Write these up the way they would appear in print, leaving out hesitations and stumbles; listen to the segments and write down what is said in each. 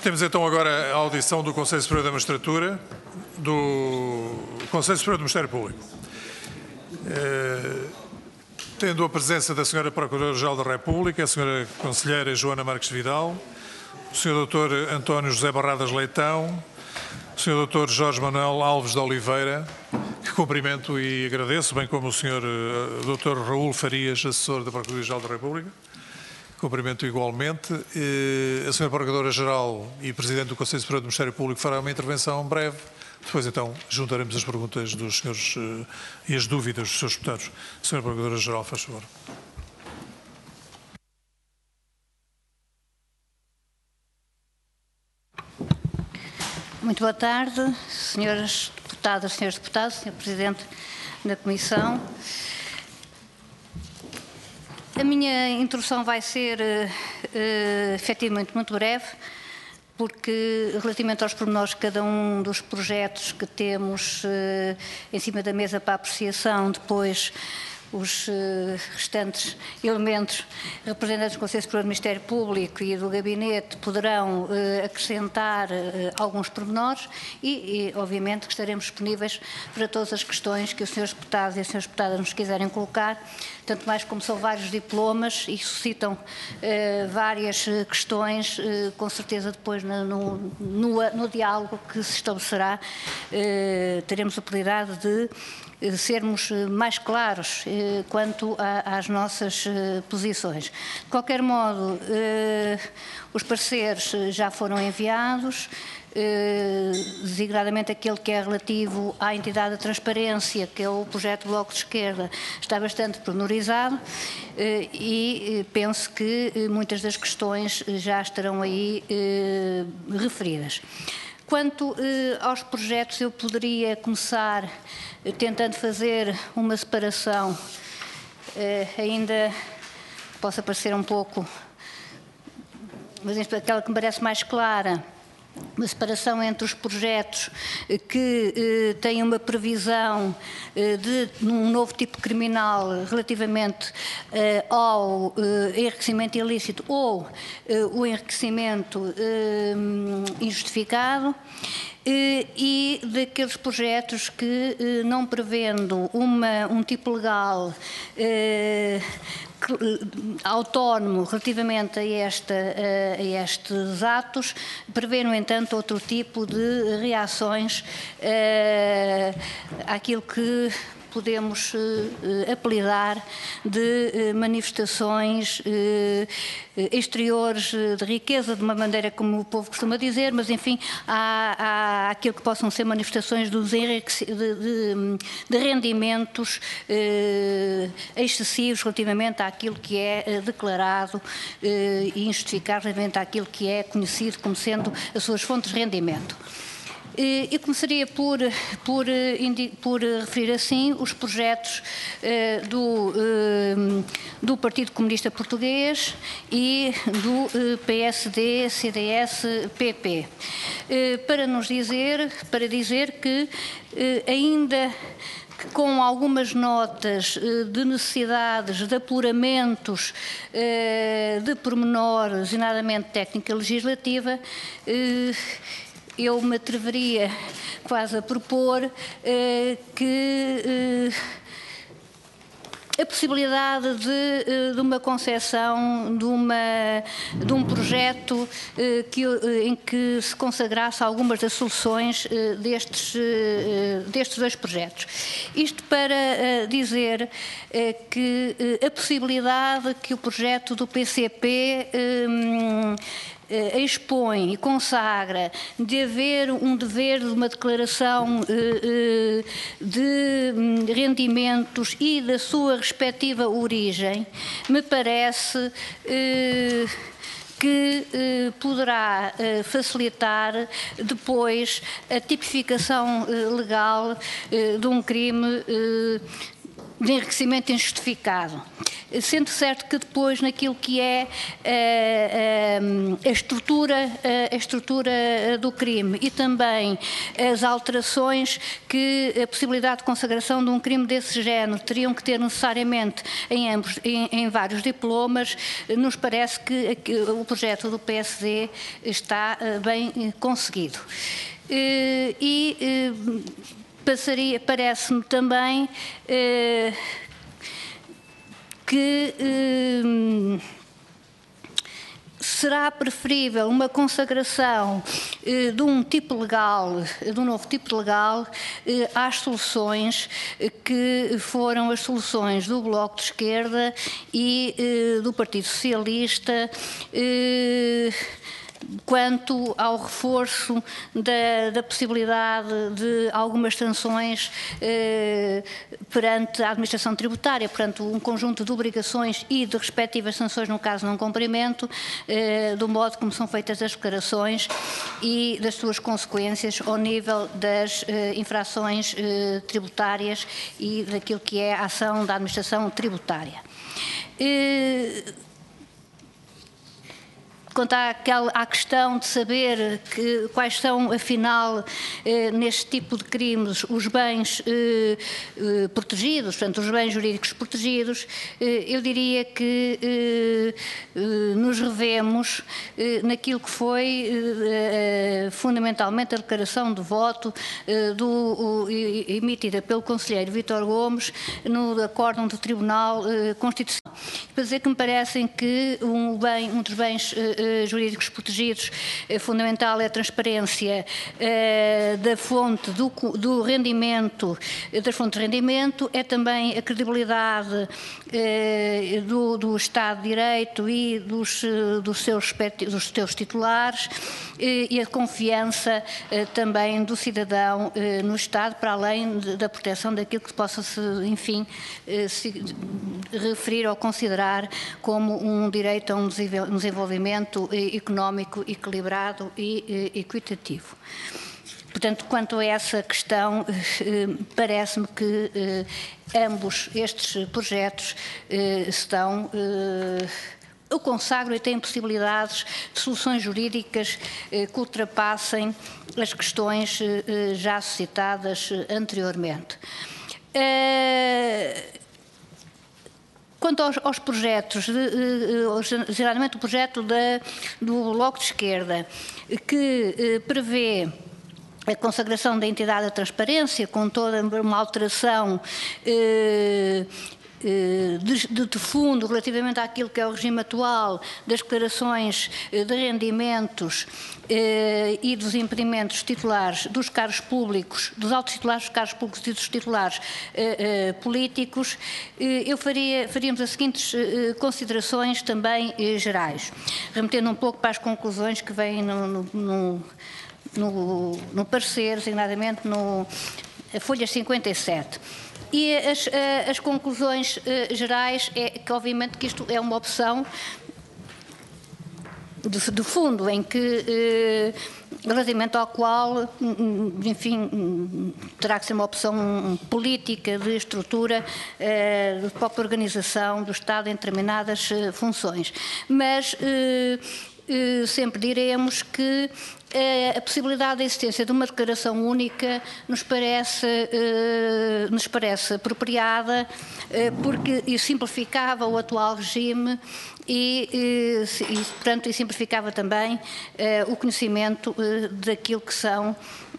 Temos então agora a audição do Conselho Superior da Magistratura, do Conselho Superior do Ministério Público. Tendo a presença da Sra. Procuradora-Geral da República, a Sra. Conselheira Joana Marques Vidal, o Sr. Dr. António José Barradas Leitão, o Sr. Dr. Jorge Manuel Alves de Oliveira, que cumprimento e agradeço, bem como o Sr. Dr. Raul Farias, assessor da Procuradoria-Geral da República. Cumprimento igualmente. A Sra. Procuradora-Geral e Presidente do Conselho Superior do Ministério Público fará uma intervenção breve. Depois, então, juntaremos as perguntas dos senhores e as dúvidas dos seus deputados. Sra. Procuradora-Geral, faz favor. Muito boa tarde, senhoras deputadas, senhores deputados, senhor Presidente da Comissão. A minha introdução vai ser, efetivamente, muito breve, porque, relativamente aos pormenores de cada um dos projetos que temos em cima da mesa para apreciação, depois os restantes elementos, representantes do Conselho Superior do Ministério Público e do Gabinete, poderão acrescentar alguns pormenores e, obviamente, que estaremos disponíveis para todas as questões que os senhores deputados e as senhoras deputadas nos quiserem colocar, tanto mais como são vários diplomas e suscitam várias questões, com certeza depois no diálogo que se estabelecerá teremos a oportunidade de sermos mais claros quanto às nossas posições. De qualquer modo, os pareceres já foram enviados, designadamente aquele que é relativo à entidade de transparência, que é o projeto Bloco de Esquerda, está bastante pormenorizado e penso que muitas das questões já estarão aí referidas. Quanto aos projetos, eu poderia começar tentando fazer uma separação, ainda possa parecer um pouco, mas aquela que me parece mais clara, uma separação entre os projetos que têm uma previsão de um novo tipo criminal relativamente ao enriquecimento ilícito ou o enriquecimento injustificado, e daqueles projetos que, não prevendo um tipo legal autónomo relativamente a estes atos, prevê, no entanto, outro tipo de reações àquilo que podemos apelidar de manifestações exteriores de riqueza, de uma maneira como o povo costuma dizer, mas enfim, há aquilo que possam ser manifestações de rendimentos excessivos relativamente àquilo que é declarado e injustificado relativamente àquilo que é conhecido como sendo as suas fontes de rendimento. Eu começaria por referir assim os projetos do Partido Comunista Português e do PSD, CDS, PP, para dizer que ainda com algumas notas de necessidades de apuramentos de pormenor, designadamente técnica legislativa, eu me atreveria quase a propor que a possibilidade de uma concepção de um projeto em que se consagrasse algumas das soluções destes dois projetos. Isto para dizer que a possibilidade que o projeto do PCP expõe e consagra de haver um dever de uma declaração de rendimentos e da sua respectiva origem, me parece que poderá facilitar depois a tipificação legal de um crime de enriquecimento injustificado. Sendo certo que depois, naquilo que é a estrutura do crime e também as alterações que a possibilidade de consagração de um crime desse género teriam que ter necessariamente em vários diplomas, nos parece que o projeto do PSD está bem conseguido. Parece-me também que será preferível uma consagração de um tipo legal, de um novo tipo legal, às soluções que foram as soluções do Bloco de Esquerda e do Partido Socialista, quanto ao reforço da possibilidade de algumas sanções perante a administração tributária, portanto, um conjunto de obrigações e de respectivas sanções no caso de não cumprimento, do modo como são feitas as declarações e das suas consequências ao nível das infrações tributárias e daquilo que é a ação da administração tributária. Quanto à questão de saber quais são, afinal, neste tipo de crimes, os bens protegidos, portanto, os bens jurídicos protegidos, eu diria que nos revemos naquilo que foi fundamentalmente a declaração de voto emitida pelo conselheiro Vítor Gomes no acórdão do Tribunal Constitucional. Para dizer que me parecem que um dos bens jurídicos protegidos fundamental é a transparência da fonte do rendimento, da fonte de rendimento, é também a credibilidade do Estado de Direito e dos seus titulares e a confiança também do cidadão no Estado, para além da proteção daquilo que possa enfim, se referir ou considerar como um direito a um desenvolvimento económico equilibrado e equitativo. Portanto, quanto a essa questão, parece-me que ambos estes projetos estão... eu consagro e têm possibilidades de soluções jurídicas que ultrapassem as questões já suscitadas anteriormente. Quanto aos projetos, geralmente o projeto do Bloco de Esquerda, que prevê a consagração da entidade da transparência, com toda uma alteração de fundo relativamente àquilo que é o regime atual das declarações de rendimentos e dos impedimentos titulares dos cargos públicos, dos altos titulares dos cargos públicos e dos titulares políticos, faríamos as seguintes considerações também gerais, remetendo um pouco para as conclusões que vêm no parecer, designadamente na folha 57. E as conclusões gerais é que, obviamente, que isto é uma opção de fundo, em que, relativamente ao qual, enfim, terá que ser uma opção política de estrutura da própria organização do Estado em determinadas funções. Mas sempre diremos que a possibilidade da existência de uma declaração única nos parece apropriada, porque simplificava o atual regime portanto, simplificava também o conhecimento daquilo que são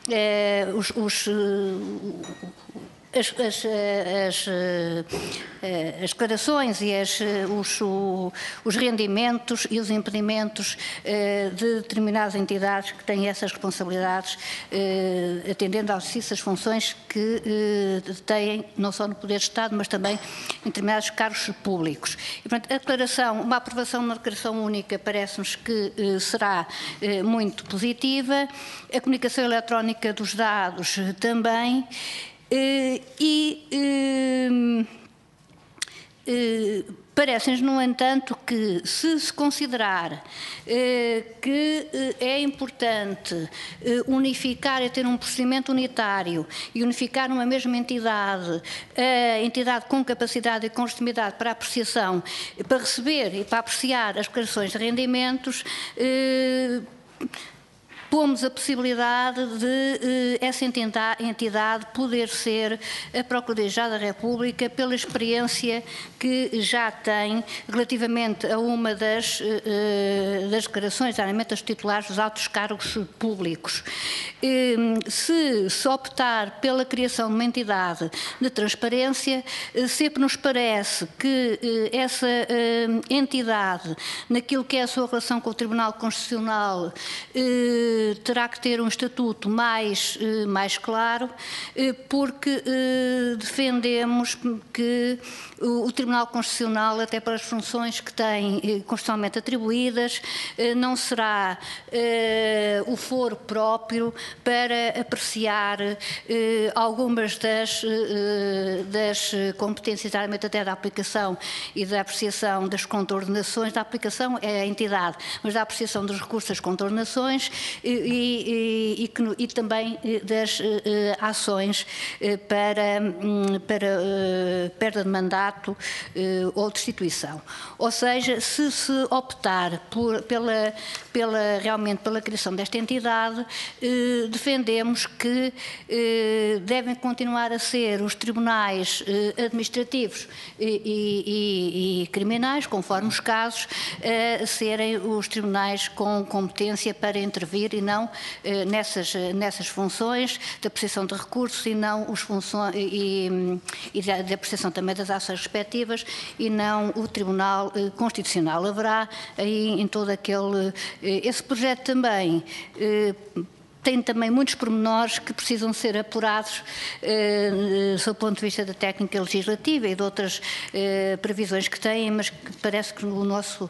as declarações e os rendimentos e os impedimentos de determinadas entidades que têm essas responsabilidades, atendendo ao exercício das funções que têm, não só no Poder de Estado, mas também em determinados cargos públicos. E, portanto, uma aprovação de uma declaração única parece-nos que será muito positiva, a comunicação eletrónica dos dados também, Parece-nos, no entanto, que se considerar que é importante unificar e ter um procedimento unitário e unificar numa mesma entidade, a entidade com capacidade e com legitimidade para apreciação, para receber e para apreciar as declarações de rendimentos, pomos a possibilidade de essa entidade poder ser a Procuradoria-Geral da República pela experiência que já tem relativamente a uma das declarações, exatamente dos titulares dos altos cargos públicos. Se optar pela criação de uma entidade de transparência, sempre nos parece que essa entidade, naquilo que é a sua relação com o Tribunal Constitucional, terá que ter um estatuto mais claro, porque defendemos que o Tribunal Constitucional, até para as funções que tem constitucionalmente atribuídas, não será o foro próprio para apreciar algumas das competências, até da aplicação e da apreciação das contraordenações. Da aplicação é a entidade, mas da apreciação dos recursos das contraordenações e também das ações para perda de mandato ou destituição. Ou seja, se optar realmente pela criação desta entidade, defendemos que devem continuar a ser os tribunais administrativos e criminais, conforme os casos, a serem os tribunais com competência para intervir e não nessas funções de apreciação de recursos e não e de apreciação também das ações respectivas e não o Tribunal Constitucional. Haverá aí em todo esse projeto também tem também muitos pormenores que precisam ser apurados sob o ponto de vista da técnica legislativa e de outras previsões que têm, mas que parece que o nosso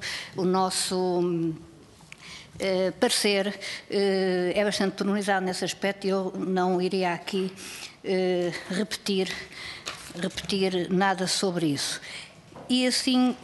parecer é bastante pormenorizado nesse aspecto e eu não iria aqui repetir nada sobre isso. E assim,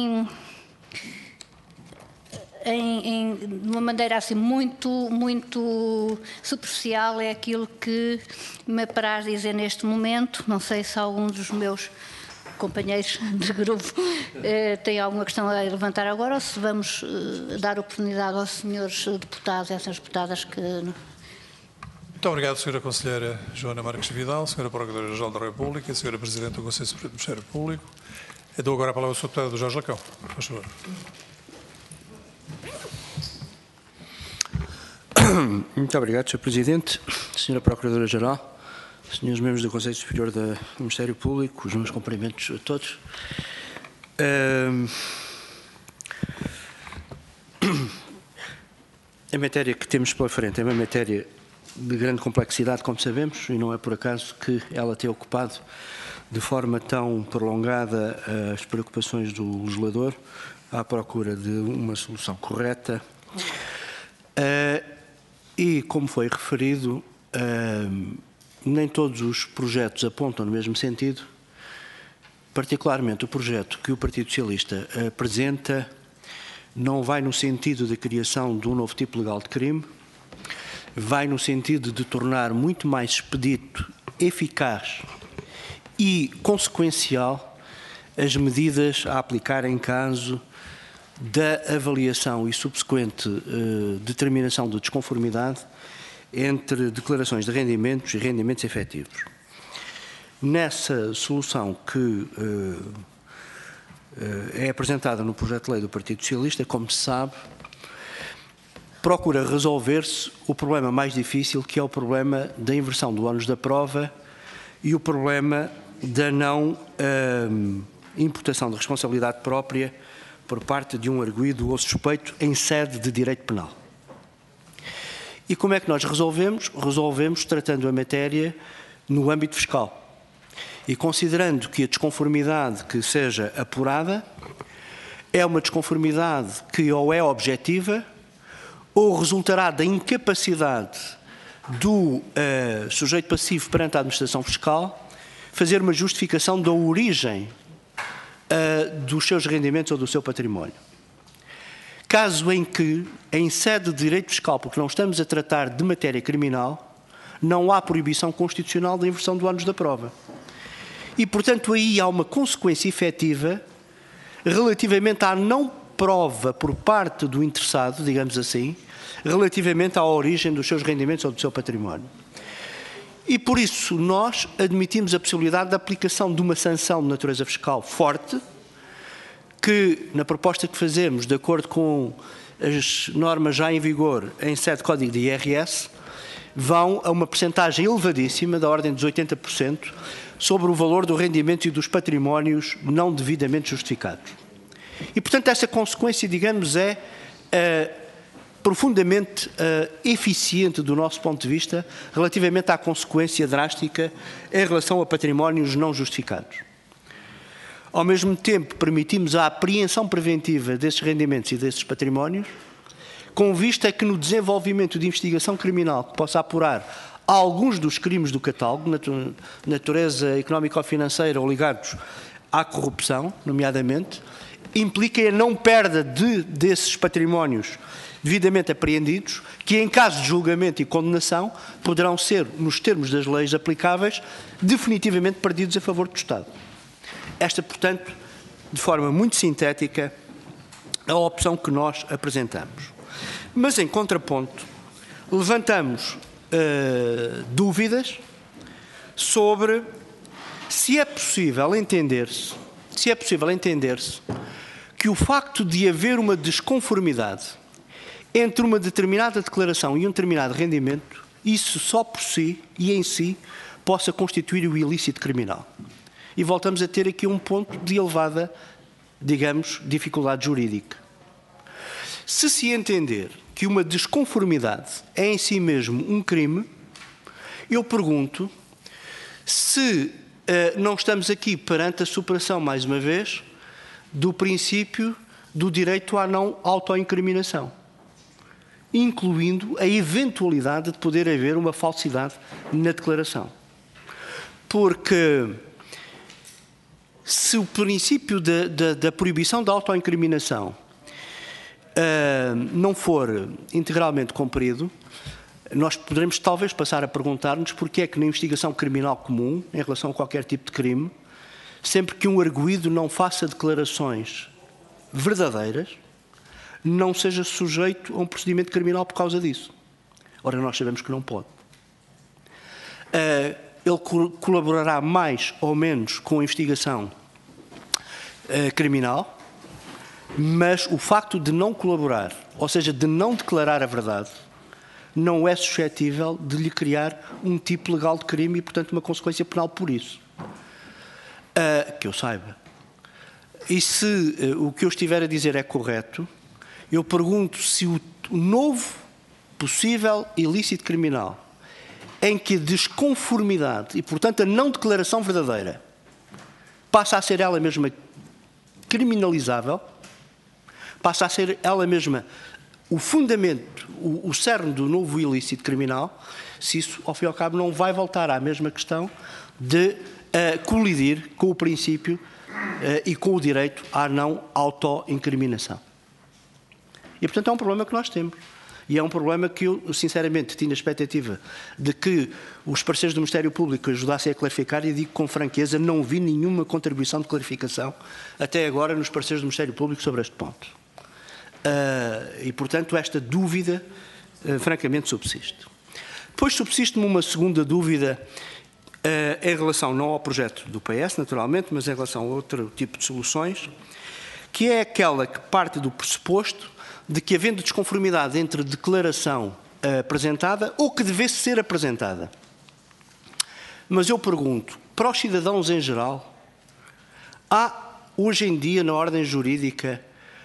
de uma maneira assim muito superficial, é aquilo que me apraz dizer neste momento. Não sei se algum dos meus companheiros de grupo tem alguma questão a levantar agora ou se vamos dar oportunidade aos senhores deputados e às senhoras deputadas que... Muito obrigado, Sra. Conselheira Joana Marques Vidal, Sra. Procuradora-Geral da República, Sra. Presidente do Conselho Superior do Ministério Público. Eu dou agora a palavra ao Sr. Deputado Jorge Lacão. Por favor. Muito obrigado, Sr. Presidente, Sra. Procuradora-Geral, Srs. membros do Conselho Superior do Ministério Público, os meus cumprimentos a todos. A matéria que temos pela frente é uma matéria de grande complexidade, como sabemos, e não é por acaso que ela tenha ocupado de forma tão prolongada as preocupações do legislador à procura de uma solução correta. E, como foi referido, nem todos os projetos apontam no mesmo sentido. Particularmente o projeto que o Partido Socialista apresenta não vai no sentido da criação de um novo tipo legal de crime, vai no sentido de tornar muito mais expedito, eficaz e consequencial as medidas a aplicar em caso da avaliação e subsequente determinação de desconformidade entre declarações de rendimentos e rendimentos efetivos. Nessa solução que é apresentada no projeto de lei do Partido Socialista, como se sabe, procura resolver-se o problema mais difícil, que é o problema da inversão do ónus da prova e o problema da não imputação de responsabilidade própria por parte de um arguido ou suspeito em sede de direito penal. E como é que nós resolvemos? Resolvemos tratando a matéria no âmbito fiscal e considerando que a desconformidade que seja apurada é uma desconformidade que ou é objetiva ou resultará da incapacidade do sujeito passivo perante a administração fiscal fazer uma justificação da origem dos seus rendimentos ou do seu património. Caso em que, em sede de direito fiscal, porque não estamos a tratar de matéria criminal, não há proibição constitucional da inversão do ónus da prova. E, portanto, aí há uma consequência efetiva relativamente à não prova por parte do interessado, digamos assim, relativamente à origem dos seus rendimentos ou do seu património. E, por isso, nós admitimos a possibilidade da aplicação de uma sanção de natureza fiscal forte, que, na proposta que fazemos, de acordo com as normas já em vigor em sede de Código de IRS, vão a uma percentagem elevadíssima, da ordem dos 80%, sobre o valor do rendimento e dos patrimónios não devidamente justificados. E, portanto, essa consequência, digamos, é profundamente eficiente do nosso ponto de vista relativamente à consequência drástica em relação a patrimónios não justificados. Ao mesmo tempo, permitimos a apreensão preventiva desses rendimentos e desses patrimónios, com vista a que no desenvolvimento de investigação criminal que possa apurar alguns dos crimes do catálogo, natureza económico-financeira ou ligados à corrupção, nomeadamente, implica a não perda desses patrimónios devidamente apreendidos, que em caso de julgamento e condenação poderão ser, nos termos das leis aplicáveis, definitivamente perdidos a favor do Estado. Esta, portanto, de forma muito sintética, é a opção que nós apresentamos. Mas, em contraponto, levantamos dúvidas sobre se é possível entender-se que o facto de haver uma desconformidade entre uma determinada declaração e um determinado rendimento, isso só por si e em si possa constituir o ilícito criminal. E voltamos a ter aqui um ponto de elevada, digamos, dificuldade jurídica. Se se entender que uma desconformidade é em si mesmo um crime, eu pergunto se não estamos aqui perante a superação, mais uma vez, do princípio do direito à não autoincriminação, incluindo a eventualidade de poder haver uma falsidade na declaração. Porque se o princípio da proibição da autoincriminação não for integralmente cumprido, nós poderemos talvez passar a perguntar-nos porque é que na investigação criminal comum, em relação a qualquer tipo de crime, sempre que um arguido não faça declarações verdadeiras, não seja sujeito a um procedimento criminal por causa disso. Ora, nós sabemos que não pode. Ele colaborará mais ou menos com a investigação criminal, mas o facto de não colaborar, ou seja, de não declarar a verdade, não é suscetível de lhe criar um tipo legal de crime e, portanto, uma consequência penal por isso. Que eu saiba. E se o que eu estiver a dizer é correto, eu pergunto se o novo possível ilícito criminal em que a desconformidade e, portanto, a não declaração verdadeira passa a ser ela mesma criminalizável, passa a ser ela mesma o fundamento, o cerne do novo ilícito criminal, se isso, ao fim e ao cabo, não vai voltar à mesma questão de colidir com o princípio e com o direito à não autoincriminação. E, portanto, é um problema que nós temos. E é um problema que eu, sinceramente, tinha a expectativa de que os parceiros do Ministério Público ajudassem a clarificar e digo com franqueza, não vi nenhuma contribuição de clarificação até agora nos parceiros do Ministério Público sobre este ponto. E, portanto, esta dúvida, francamente, subsiste. Depois subsiste-me uma segunda dúvida em relação não ao projeto do PS, naturalmente, mas em relação a outro tipo de soluções, que é aquela que parte do pressuposto de que, havendo desconformidade entre declaração apresentada ou que devesse ser apresentada. Mas eu pergunto, para os cidadãos em geral, há hoje em dia na ordem jurídica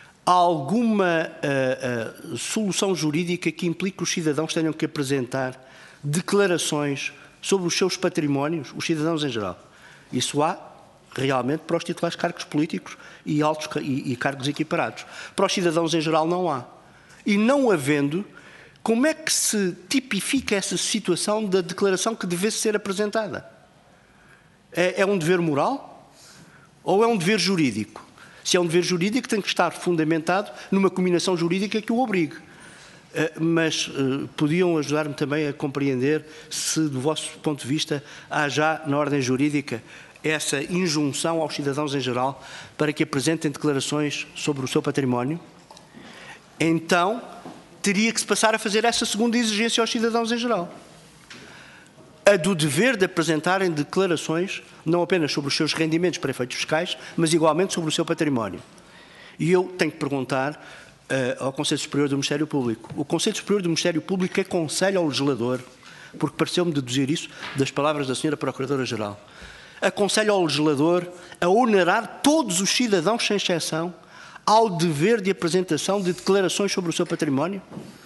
alguma solução jurídica que implique que os cidadãos tenham que apresentar declarações sobre os seus patrimónios, os cidadãos em geral? Isso há realmente para os titulares de cargos políticos e altos e cargos equiparados. Para os cidadãos em geral não há. E não havendo, como é que se tipifica essa situação da declaração que devesse ser apresentada? É um dever moral? ou é um dever jurídico? Se é um dever jurídico, tem que estar fundamentado numa combinação jurídica que o obrigue. Mas podiam ajudar-me também a compreender se, do vosso ponto de vista, há já na ordem jurídica essa injunção aos cidadãos em geral para que apresentem declarações sobre o seu património? Então, teria que se passar a fazer essa segunda exigência aos cidadãos em geral. A do dever de apresentarem declarações, não apenas sobre os seus rendimentos para efeitos fiscais, mas igualmente sobre o seu património. E eu tenho que perguntar ao Conselho Superior do Ministério Público. O Conselho Superior do Ministério Público aconselha ao legislador, porque pareceu-me deduzir isso das palavras da Sra. Procuradora-Geral, aconselha ao legislador a onerar todos os cidadãos, sem exceção, ao dever de apresentação de declarações sobre o seu património?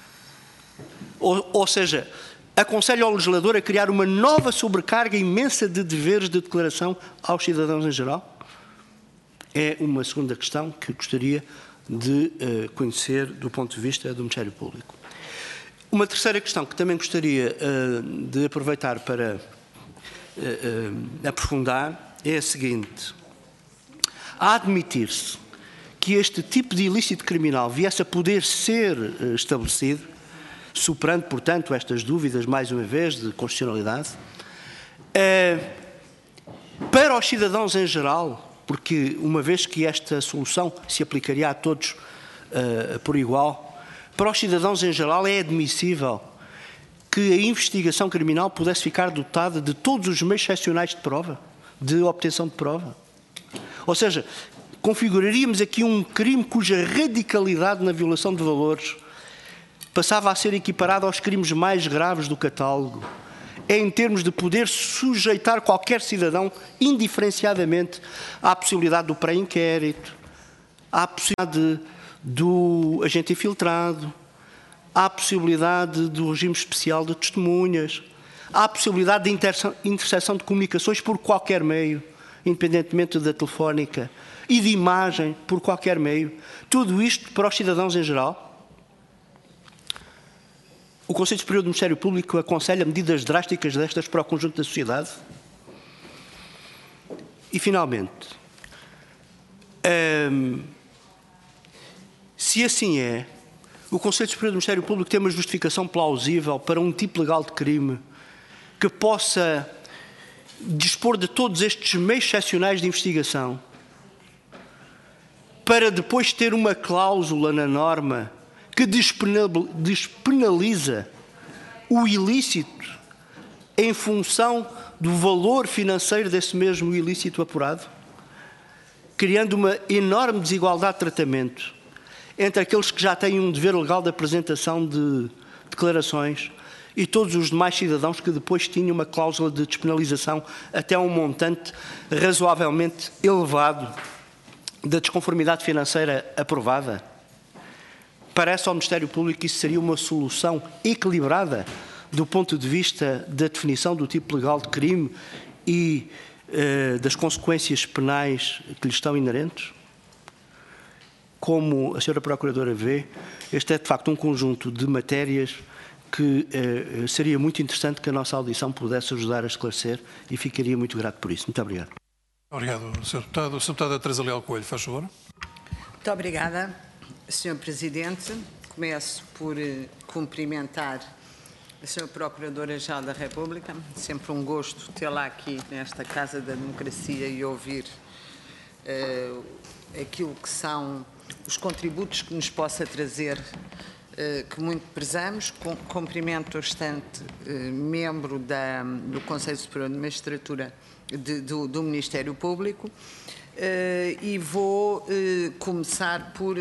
Ou seja, aconselha ao legislador a criar uma nova sobrecarga imensa de deveres de declaração aos cidadãos em geral? É uma segunda questão que gostaria de conhecer do ponto de vista do Ministério Público. Uma terceira questão que também gostaria de aproveitar para aprofundar é a seguinte. A admitir-se que este tipo de ilícito criminal viesse a poder ser estabelecido, superando, portanto, estas dúvidas, mais uma vez, de constitucionalidade, para os cidadãos em geral, porque uma vez que esta solução se aplicaria a todos por igual, para os cidadãos em geral é admissível que a investigação criminal pudesse ficar dotada de todos os meios excepcionais de prova, de obtenção de prova. Ou seja, configuraríamos aqui um crime cuja radicalidade na violação de valores passava a ser equiparado aos crimes mais graves do catálogo, em termos de poder sujeitar qualquer cidadão indiferenciadamente à possibilidade do pré-inquérito, à possibilidade do agente infiltrado, à possibilidade do regime especial de testemunhas, à possibilidade de interseção de comunicações por qualquer meio, independentemente da telefónica, e de imagem por qualquer meio. Tudo isto para os cidadãos em geral. O Conselho Superior do Ministério Público aconselha medidas drásticas destas para o conjunto da sociedade? E, finalmente, se assim é, o Conselho Superior do Ministério Público tem uma justificação plausível para um tipo legal de crime que possa dispor de todos estes meios excepcionais de investigação para depois ter uma cláusula na norma que despenaliza o ilícito em função do valor financeiro desse mesmo ilícito apurado, criando uma enorme desigualdade de tratamento entre aqueles que já têm um dever legal de apresentação de declarações e todos os demais cidadãos que depois tinham uma cláusula de despenalização até um montante razoavelmente elevado da desconformidade financeira aprovada? Parece ao Ministério Público que isso seria uma solução equilibrada do ponto de vista da definição do tipo legal de crime e das consequências penais que lhe estão inerentes? Como a Sra. Procuradora vê, este é de facto um conjunto de matérias que seria muito interessante que a nossa audição pudesse ajudar a esclarecer e ficaria muito grato por isso. Muito obrigado. Obrigado, Sr. Deputado. Sra. Deputada Teresa Leal Coelho, faz favor. Muito obrigada, Sr. Presidente. Começo por cumprimentar a Sra. Procuradora-Geral da República. Sempre um gosto tê-la aqui nesta Casa da Democracia e ouvir aquilo que são os contributos que nos possa trazer, que muito prezamos. Cumprimento o restante membro do Conselho Superior de Magistratura do Ministério Público e vou começar por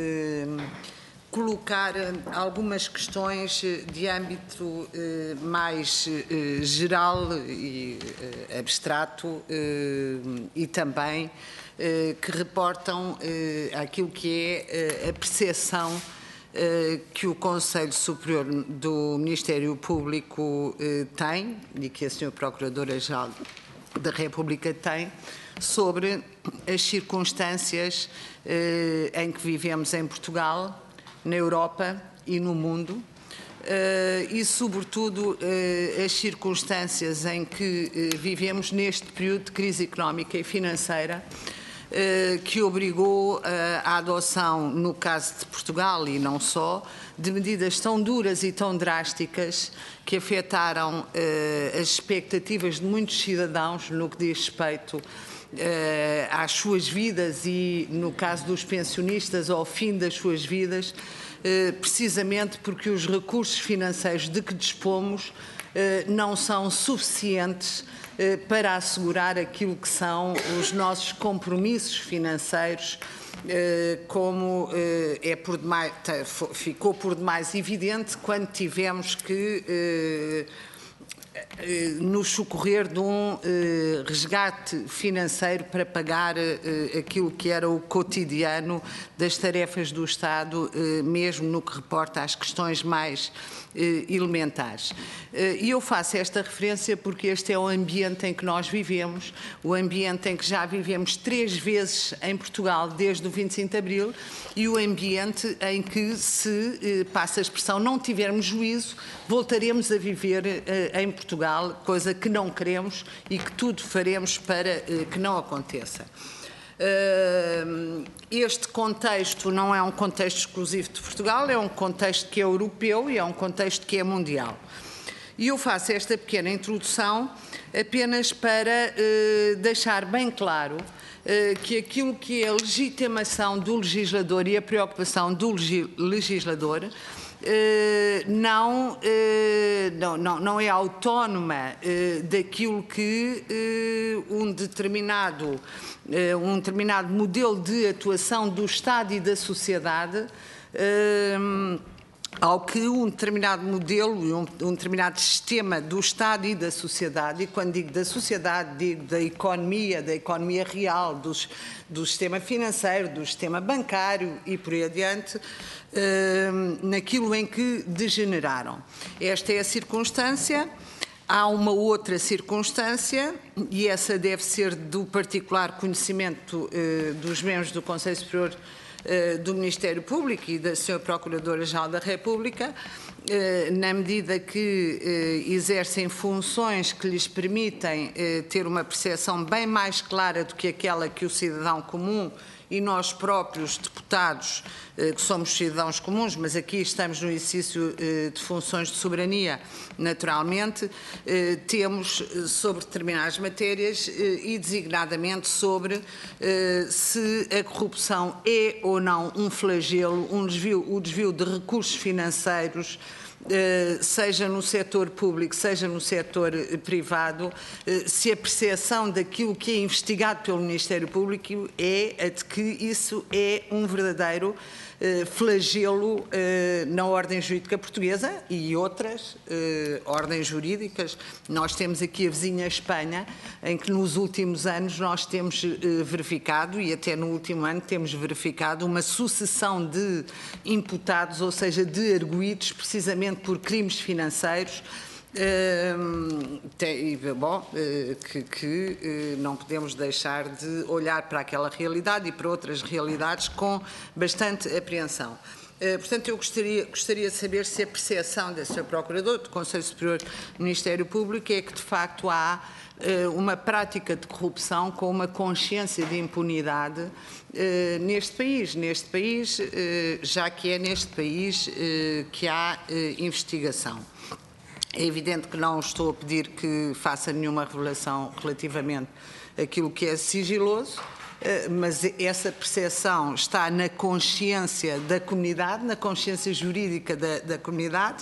colocar algumas questões de âmbito mais geral e abstrato e também que reportam aquilo que é a percepção que o Conselho Superior do Ministério Público tem e que a Sra. Procuradora-Geral da República tem sobre as circunstâncias em que vivemos em Portugal, na Europa e no mundo e, sobretudo, as circunstâncias em que vivemos neste período de crise económica e financeira que obrigou à adoção, no caso de Portugal e não só, de medidas tão duras e tão drásticas que afetaram as expectativas de muitos cidadãos no que diz respeito às suas vidas e, no caso dos pensionistas, ao fim das suas vidas, precisamente porque os recursos financeiros de que dispomos não são suficientes para assegurar aquilo que são os nossos compromissos financeiros, como ficou por demais evidente quando tivemos que nos socorrer de um resgate financeiro para pagar aquilo que era o cotidiano das tarefas do Estado, mesmo no que reporta às questões mais elementares. E eu faço esta referência porque este é o ambiente em que nós vivemos, o ambiente em que já vivemos 3 vezes em Portugal desde o 25 de Abril e o ambiente em que, se passa a expressão, não tivermos juízo, voltaremos a viver em Portugal, coisa que não queremos e que tudo faremos para que não aconteça. Este contexto não é um contexto exclusivo de Portugal, é um contexto que é europeu e é um contexto que é mundial. E eu faço esta pequena introdução apenas para deixar bem claro que aquilo que é a legitimação do legislador e a preocupação do legislador não é autónoma daquilo que um determinado modelo de atuação do Estado e da sociedade, ao que um determinado modelo e um determinado sistema do Estado e da sociedade, e quando digo da sociedade, digo da economia real, do sistema financeiro, do sistema bancário e por aí adiante, naquilo em que degeneraram. Esta é a circunstância. Há uma outra circunstância, e essa deve ser do particular conhecimento dos membros do Conselho Superior do Ministério Público e da Sra. Procuradora-Geral da República, na medida que exercem funções que lhes permitem ter uma percepção bem mais clara do que aquela que o cidadão comum e nós próprios, deputados, que somos cidadãos comuns, mas aqui estamos no exercício de funções de soberania, naturalmente, temos sobre determinadas matérias e designadamente sobre se a corrupção é ou não um flagelo, o desvio de recursos financeiros, seja no setor público, seja no setor privado, se a percepção daquilo que é investigado pelo Ministério Público é a de que isso é um verdadeiro flagelo na ordem jurídica portuguesa e outras ordens jurídicas. Nós temos aqui a vizinha Espanha, em que nos últimos anos nós temos verificado, e até no último ano temos verificado, uma sucessão de imputados, ou seja, de arguidos, precisamente por crimes financeiros, que não podemos deixar de olhar para aquela realidade e para outras realidades com bastante apreensão. Portanto, eu gostaria de saber se a percepção da Sra. Procuradora do Conselho Superior do Ministério Público é que, de facto, há uma prática de corrupção com uma consciência de impunidade neste país, já que é neste país que há investigação. É evidente que não estou a pedir que faça nenhuma revelação relativamente àquilo que é sigiloso, mas essa percepção está na consciência da comunidade, na consciência jurídica da comunidade,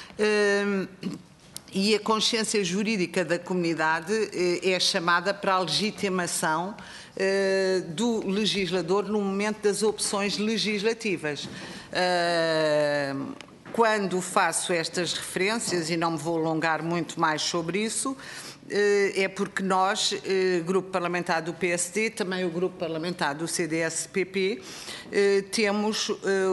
e a consciência jurídica da comunidade é chamada para a legitimação do legislador no momento das opções legislativas. Quando faço estas referências, e não me vou alongar muito mais sobre isso, é porque nós, Grupo Parlamentar do PSD, também o Grupo Parlamentar do CDS-PP, temos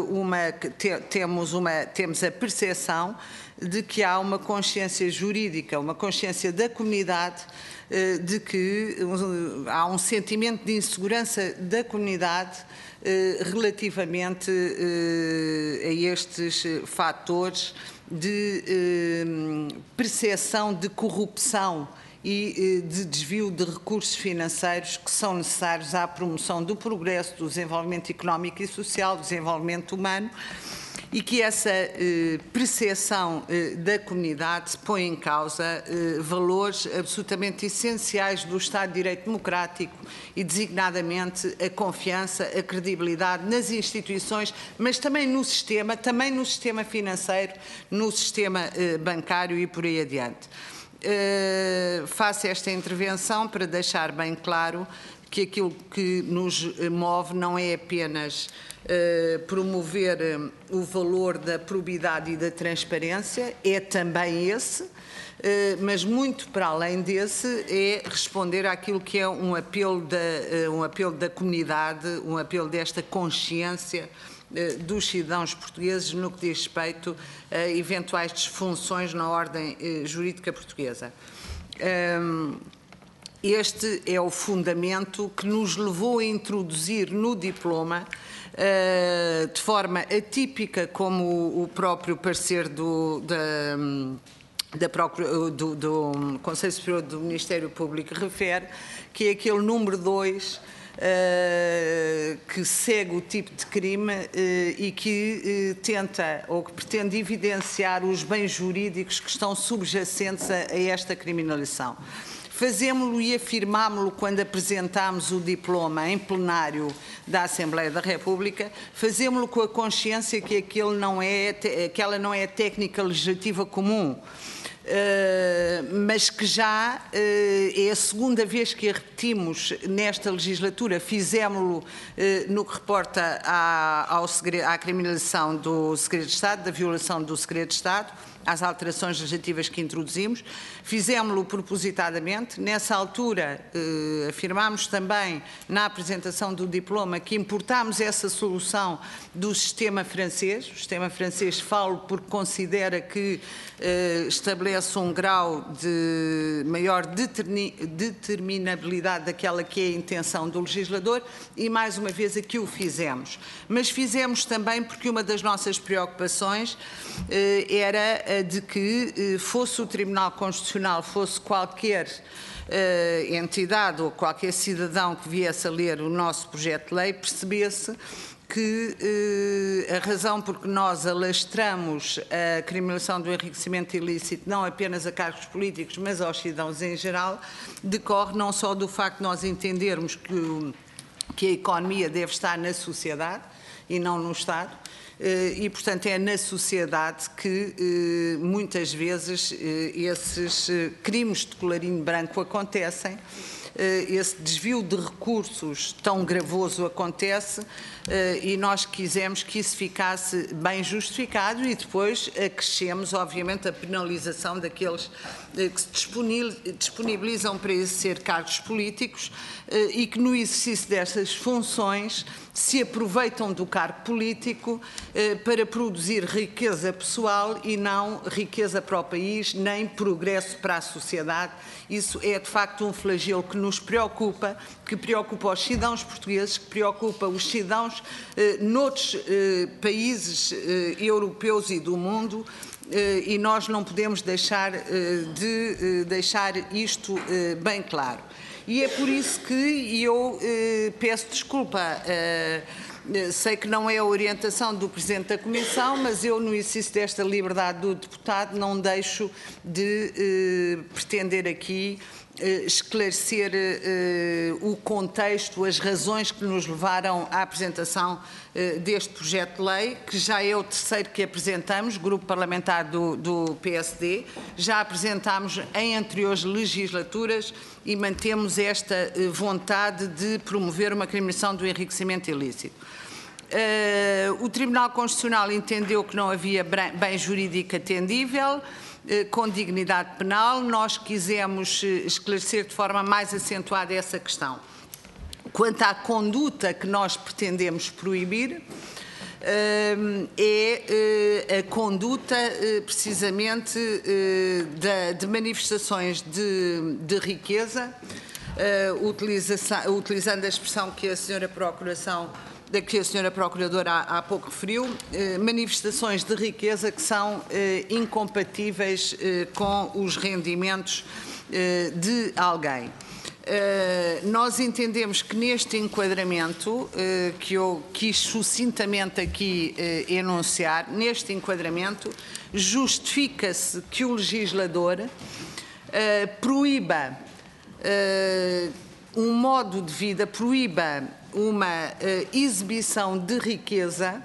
a percepção de que há uma consciência jurídica, uma consciência da comunidade, de que há um sentimento de insegurança da comunidade relativamente a estes fatores de percepção de corrupção e de desvio de recursos financeiros que são necessários à promoção do progresso, do desenvolvimento económico e social, do desenvolvimento humano, e que essa percepção da comunidade põe em causa valores absolutamente essenciais do Estado de Direito Democrático e, designadamente, a confiança, a credibilidade nas instituições, mas também no sistema financeiro, no sistema bancário e por aí adiante. Faço esta intervenção para deixar bem claro que aquilo que nos move não é apenas promover o valor da probidade e da transparência, é também esse, mas muito para além desse é responder àquilo que é um apelo da comunidade, um apelo desta consciência dos cidadãos portugueses no que diz respeito a eventuais disfunções na ordem jurídica portuguesa. Este é o fundamento que nos levou a introduzir no diploma, de forma atípica, como o próprio parecer do Conselho Superior do Ministério Público refere, que é aquele número 2, que segue o tipo de crime e que tenta ou que pretende evidenciar os bens jurídicos que estão subjacentes a esta criminalização. Fazemos-lo e afirmámo-lo quando apresentámos o diploma em plenário da Assembleia da República, fazemos-lo com a consciência que aquela não é técnica legislativa comum, mas que já é a segunda vez que a repetimos nesta legislatura. Fizemos-lo no que reporta à criminalização do segredo de Estado, da violação do segredo de Estado, às alterações legislativas que introduzimos. Fizemos-lo propositadamente. Nessa altura, afirmámos também, na apresentação do diploma, que importámos essa solução do sistema francês. O sistema francês, falo porque considera que estabelece um grau de maior determinabilidade daquela que é a intenção do legislador e, mais uma vez, aqui o fizemos. Mas fizemos também porque uma das nossas preocupações era a de que fosse o Tribunal Constitucional, fosse qualquer entidade ou qualquer cidadão que viesse a ler o nosso projeto de lei, percebesse que a razão por que nós alastramos a criminalização do enriquecimento ilícito não apenas a cargos políticos, mas aos cidadãos em geral, decorre não só do facto de nós entendermos que a economia deve estar na sociedade e não no Estado, e, portanto, é na sociedade que muitas vezes esses crimes de colarinho branco acontecem, esse desvio de recursos tão gravoso acontece, e nós quisemos que isso ficasse bem justificado e depois acrescemos, obviamente, a penalização daqueles que se disponibilizam para exercer cargos políticos e que no exercício dessas funções se aproveitam do cargo político para produzir riqueza pessoal e não riqueza para o país, nem progresso para a sociedade. Isso é, de facto, um flagelo que nos preocupa, que preocupa os cidadãos portugueses, que preocupa os cidadãos noutros países europeus e do mundo, e nós não podemos deixar de deixar isto bem claro. E é por isso que eu peço desculpa, sei que não é a orientação do Presidente da Comissão, mas eu, no exercício desta liberdade do deputado, não deixo de pretender aqui esclarecer o contexto, as razões que nos levaram à apresentação deste projeto de lei, que já é o terceiro que apresentamos, grupo parlamentar do PSD, já apresentámos em anteriores legislaturas e mantemos esta vontade de promover uma criminalização do enriquecimento ilícito. O Tribunal Constitucional entendeu que não havia bem jurídico atendível, com dignidade penal. Nós quisemos esclarecer de forma mais acentuada essa questão. Quanto à conduta que nós pretendemos proibir, é a conduta precisamente de manifestações de riqueza, utilizando a expressão que a Sra. Procuradora há pouco referiu, manifestações de riqueza que são incompatíveis com os rendimentos de alguém. Nós entendemos que neste enquadramento, que eu quis sucintamente aqui enunciar, neste enquadramento justifica-se que o legislador proíba um modo de vida, proíba uma exibição de riqueza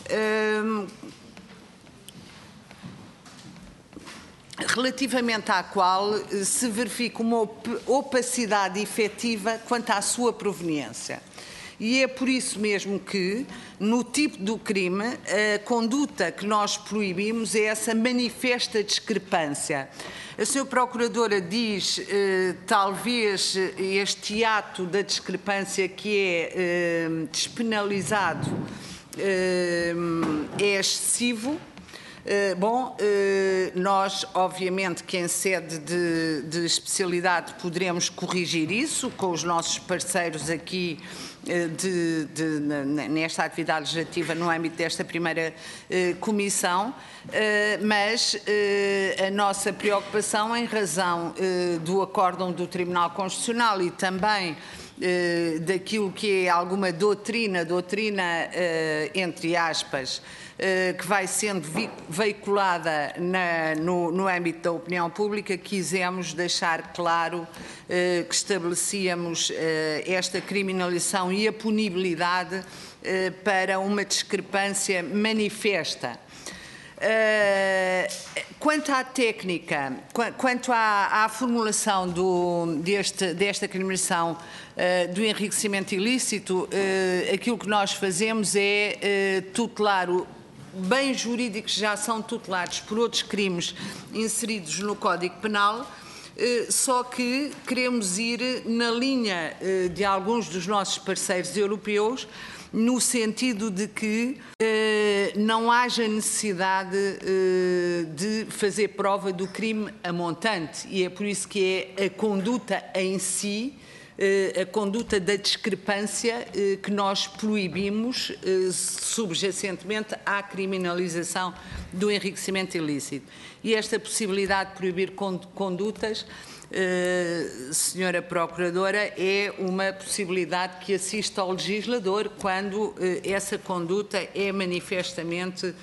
relativamente à qual se verifica uma opacidade efetiva quanto à sua proveniência. E é por isso mesmo que, no tipo do crime, a conduta que nós proibimos é essa manifesta discrepância. A Sra. Procuradora diz, talvez, este ato da discrepância que é despenalizado é excessivo. Nós, obviamente, que em sede de especialidade poderemos corrigir isso com os nossos parceiros aqui nesta atividade legislativa no âmbito desta primeira comissão, mas a nossa preocupação, em razão do acórdão do Tribunal Constitucional e também daquilo que é alguma doutrina entre aspas, que vai sendo veiculada no âmbito da opinião pública, quisemos deixar claro que estabelecíamos esta criminalização e a punibilidade para uma discrepância manifesta. Quanto à técnica, quanto à formulação desta criminalização do enriquecimento ilícito, aquilo que nós fazemos é tutelar bens jurídicos que já são tutelados por outros crimes inseridos no Código Penal, só que queremos ir na linha de alguns dos nossos parceiros europeus, no sentido de que não haja necessidade de fazer prova do crime a montante, e é por isso que é a conduta em si, a conduta da discrepância que nós proibimos subjacentemente à criminalização do enriquecimento ilícito. E esta possibilidade de proibir condutas, Senhora Procuradora, é uma possibilidade que assiste ao legislador quando essa conduta é manifestamente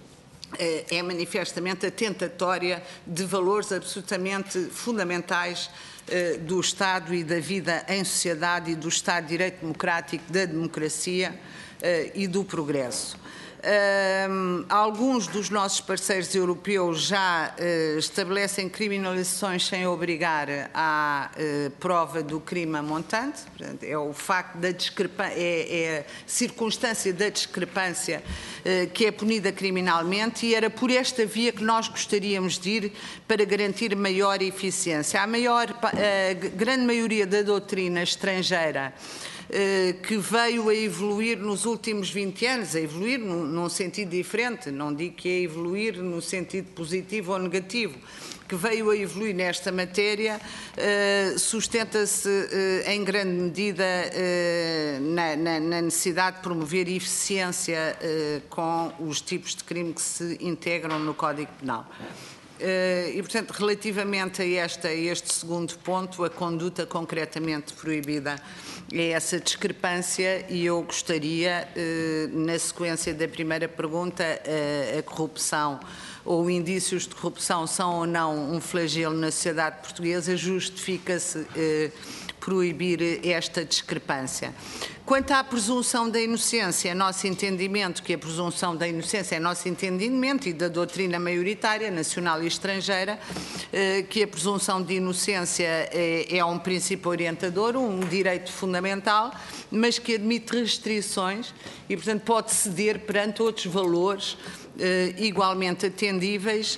atentatória de valores absolutamente fundamentais do Estado e da vida em sociedade e do Estado de Direito Democrático, da democracia e do progresso. Alguns dos nossos parceiros europeus já estabelecem criminalizações sem obrigar à prova do crime a montante. Portanto, é o facto da discrepância, é a circunstância da discrepância que é punida criminalmente, e era por esta via que nós gostaríamos de ir para garantir maior eficiência. A grande maioria da doutrina estrangeira que veio a evoluir nos últimos 20 anos, a evoluir num sentido diferente, não digo que é evoluir no sentido positivo ou negativo, que veio a evoluir nesta matéria, sustenta-se em grande medida na necessidade de promover eficiência com os tipos de crime que se integram no Código Penal. E, portanto, relativamente a este segundo ponto, a conduta concretamente proibida é essa discrepância, e eu gostaria, na sequência da primeira pergunta, a corrupção ou indícios de corrupção são ou não um flagelo na sociedade portuguesa, justifica-se proibir esta discrepância. Quanto à presunção da inocência, é nosso entendimento que a presunção da inocência é nosso entendimento e da doutrina maioritária, nacional e estrangeira, que a presunção de inocência é um princípio orientador, um direito fundamental, mas que admite restrições e, portanto, pode ceder perante outros valores igualmente atendíveis,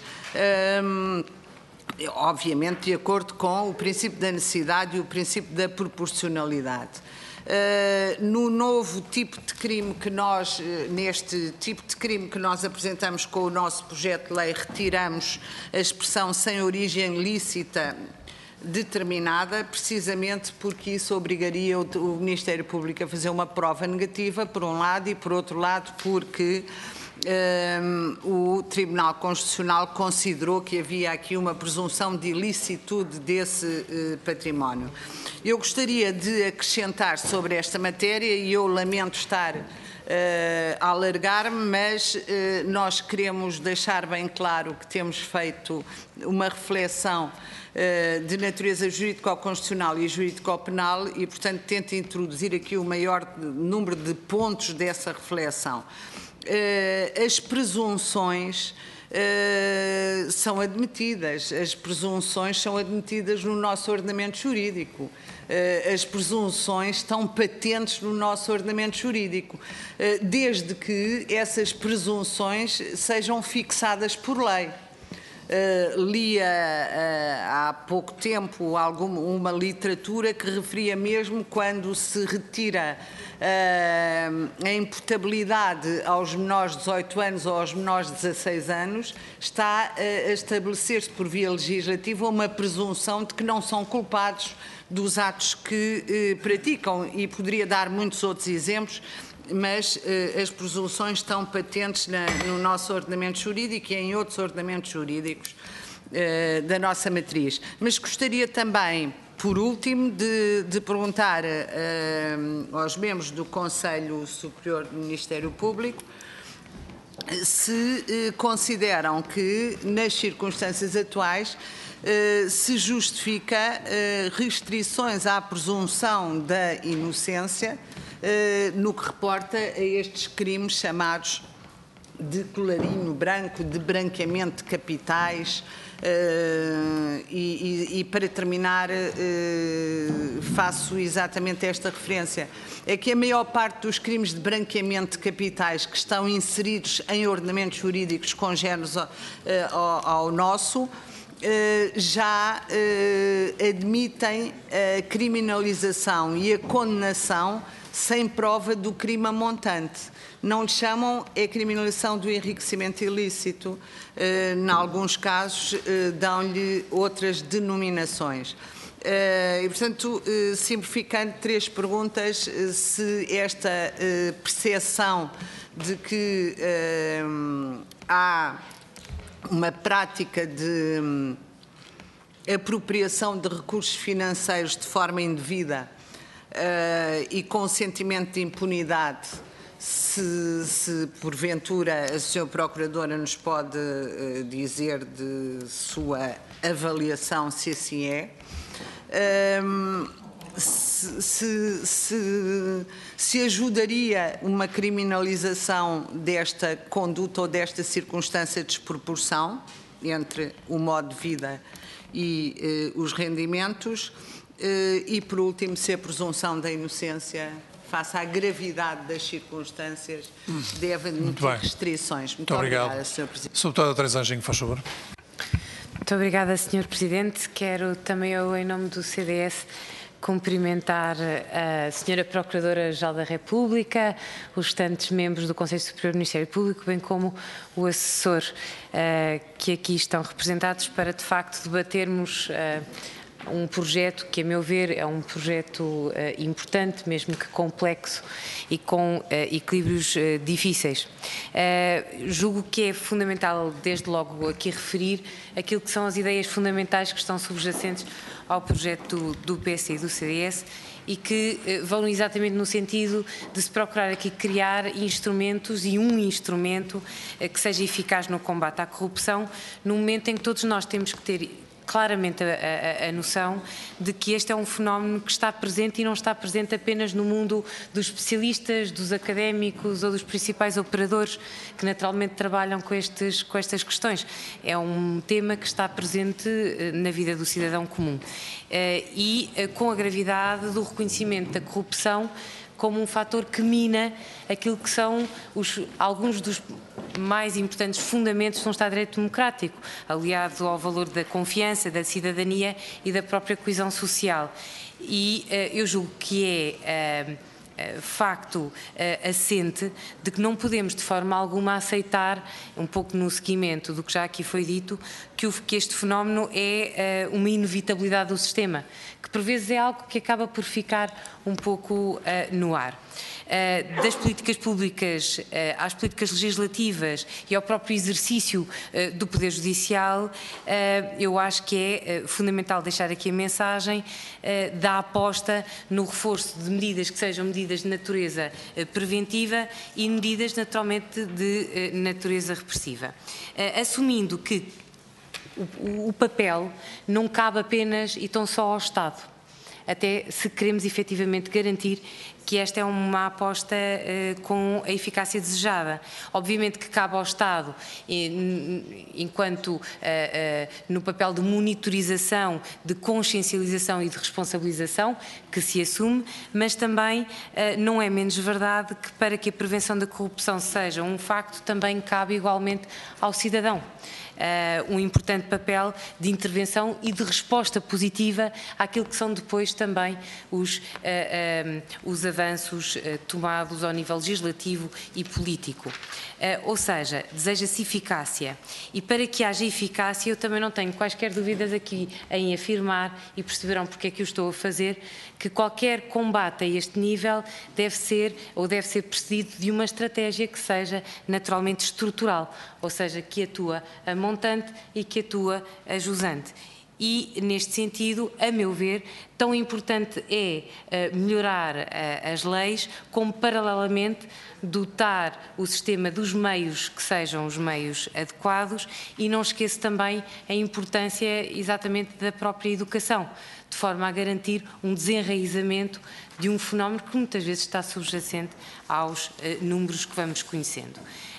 obviamente de acordo com o princípio da necessidade e o princípio da proporcionalidade. No novo tipo de crime que nós, neste tipo de crime que nós apresentamos com o nosso projeto de lei, retiramos a expressão sem origem lícita determinada, precisamente porque isso obrigaria o Ministério Público a fazer uma prova negativa, por um lado, e por outro lado porque o Tribunal Constitucional considerou que havia aqui uma presunção de ilicitude desse património. Eu gostaria de acrescentar sobre esta matéria, e eu lamento estar a alargar-me, mas nós queremos deixar bem claro que temos feito uma reflexão de natureza jurídico-constitucional e jurídico-penal e, portanto, tento introduzir aqui o maior número de pontos dessa reflexão. As presunções são admitidas, as presunções são admitidas no nosso ordenamento jurídico. As presunções estão patentes no nosso ordenamento jurídico, desde que essas presunções sejam fixadas por lei. Lia há pouco tempo uma literatura que referia mesmo quando se retira a imputabilidade aos menores de 18 anos ou aos menores de 16 anos, está a estabelecer-se por via legislativa uma presunção de que não são culpados dos atos que praticam, e poderia dar muitos outros exemplos, mas as presunções estão patentes no nosso ordenamento jurídico e em outros ordenamentos jurídicos da nossa matriz. Mas gostaria também, por último, de perguntar aos membros do Conselho Superior do Ministério Público se consideram que, nas circunstâncias atuais, se justifica restrições à presunção da inocência no que reporta a estes crimes chamados de colarinho branco, de branqueamento de capitais, e para terminar faço exatamente esta referência. É que a maior parte dos crimes de branqueamento de capitais que estão inseridos em ordenamentos jurídicos congêneros ao nosso já admitem a criminalização e a condenação sem prova do crime a montante. Não lhe chamam a criminalização do enriquecimento ilícito. Em alguns casos, dão-lhe outras denominações. E, portanto, simplificando, 3 perguntas: se esta percepção de que há uma prática de apropriação de recursos financeiros de forma indevida e com sentimento de impunidade, se porventura a Sra. Procuradora nos pode dizer de sua avaliação se assim é. Se ajudaria uma criminalização desta conduta ou desta circunstância de desproporção entre o modo de vida e os rendimentos, e, por último, se a presunção da inocência, face à gravidade das circunstâncias, deve admitir restrições. Muito obrigada, Sr. Presidente. Sra. Deputada Teresa Anjinho, faz favor. Muito obrigada, Sr. Presidente. Quero também eu, em nome do CDS, cumprimentar a Sra. Procuradora-Geral da República, os restantes membros do Conselho Superior do Ministério Público, bem como o assessor que aqui estão representados, para de facto debatermos um projeto que, a meu ver, é um projeto importante, mesmo que complexo e com equilíbrios difíceis. Julgo que é fundamental, desde logo, aqui referir aquilo que são as ideias fundamentais que estão subjacentes ao projeto do PS e do CDS e que vão exatamente no sentido de se procurar aqui criar instrumentos e um instrumento que seja eficaz no combate à corrupção, no momento em que todos nós temos que ter claramente a noção de que este é um fenómeno que está presente e não está presente apenas no mundo dos especialistas, dos académicos ou dos principais operadores que naturalmente trabalham com estas questões. É um tema que está presente na vida do cidadão comum e com a gravidade do reconhecimento da corrupção como um fator que mina aquilo que são alguns dos mais importantes fundamentos de um Estado de Direito democrático, aliado ao valor da confiança, da cidadania e da própria coesão social. E eu julgo que é facto assente de que não podemos de forma alguma aceitar, um pouco no seguimento do que já aqui foi dito, que este fenómeno é uma inevitabilidade do sistema, que por vezes é algo que acaba por ficar um pouco no ar. Das políticas públicas às políticas legislativas e ao próprio exercício do Poder Judicial, eu acho que é fundamental deixar aqui a mensagem da aposta no reforço de medidas que sejam medidas de natureza preventiva e medidas naturalmente de natureza repressiva. Assumindo que o papel não cabe apenas e tão só ao Estado, até se queremos efetivamente garantir que esta é uma aposta com a eficácia desejada. Obviamente que cabe ao Estado, enquanto no papel de monitorização, de consciencialização e de responsabilização que se assume, mas também não é menos verdade que para que a prevenção da corrupção seja um facto, também cabe igualmente ao cidadão. Um importante papel de intervenção e de resposta positiva àquilo que são depois também os avanços tomados ao nível legislativo e político. Ou seja, deseja-se eficácia. E para que haja eficácia, eu também não tenho quaisquer dúvidas aqui em afirmar, e perceberão porque é que eu estou a fazer, que qualquer combate a este nível deve ser precedido de uma estratégia que seja naturalmente estrutural, ou seja, que atua a montante e que atua a jusante. E, neste sentido, a meu ver, tão importante é melhorar as leis, como, paralelamente, dotar o sistema dos meios que sejam os meios adequados, e não esqueço também a importância exatamente da própria educação, de forma a garantir um desenraizamento de um fenómeno que muitas vezes está subjacente aos números que vamos conhecendo.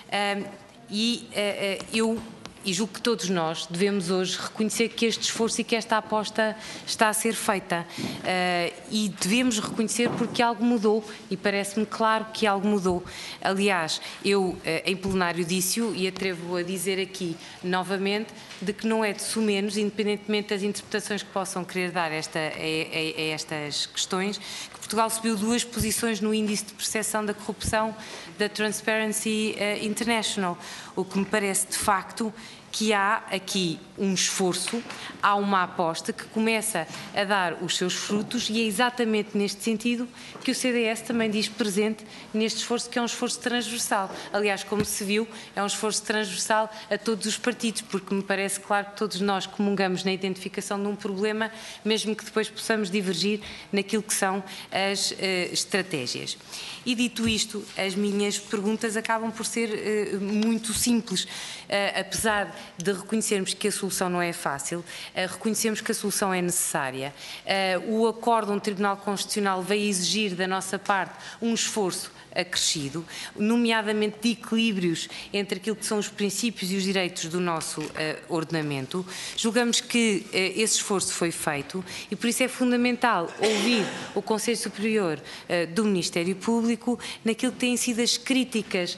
E julgo que todos nós devemos hoje reconhecer que este esforço e que esta aposta está a ser feita. E devemos reconhecer porque algo mudou, e parece-me claro que algo mudou. Aliás, eu em plenário disse-o e atrevo a dizer aqui novamente, de que não é de sumenos, independentemente das interpretações que possam querer dar a estas questões, que Portugal subiu 2 posições no índice de percepção da corrupção da Transparency International, o que me parece de facto que há aqui um esforço, há uma aposta que começa a dar os seus frutos, e é exatamente neste sentido que o CDS também diz presente neste esforço, que é um esforço transversal. Aliás, como se viu, é um esforço transversal a todos os partidos, porque me parece claro que todos nós comungamos na identificação de um problema, mesmo que depois possamos divergir naquilo que são as estratégias. E dito isto, as minhas perguntas acabam por ser muito simples. Apesar de reconhecermos que a solução não é fácil, reconhecemos que a solução é necessária. O acórdão do Tribunal Constitucional veio exigir da nossa parte um esforço acrescido, nomeadamente de equilíbrios entre aquilo que são os princípios e os direitos do nosso ordenamento. Julgamos que esse esforço foi feito e por isso é fundamental ouvir o Conselho Superior do Ministério Público naquilo que têm sido as críticas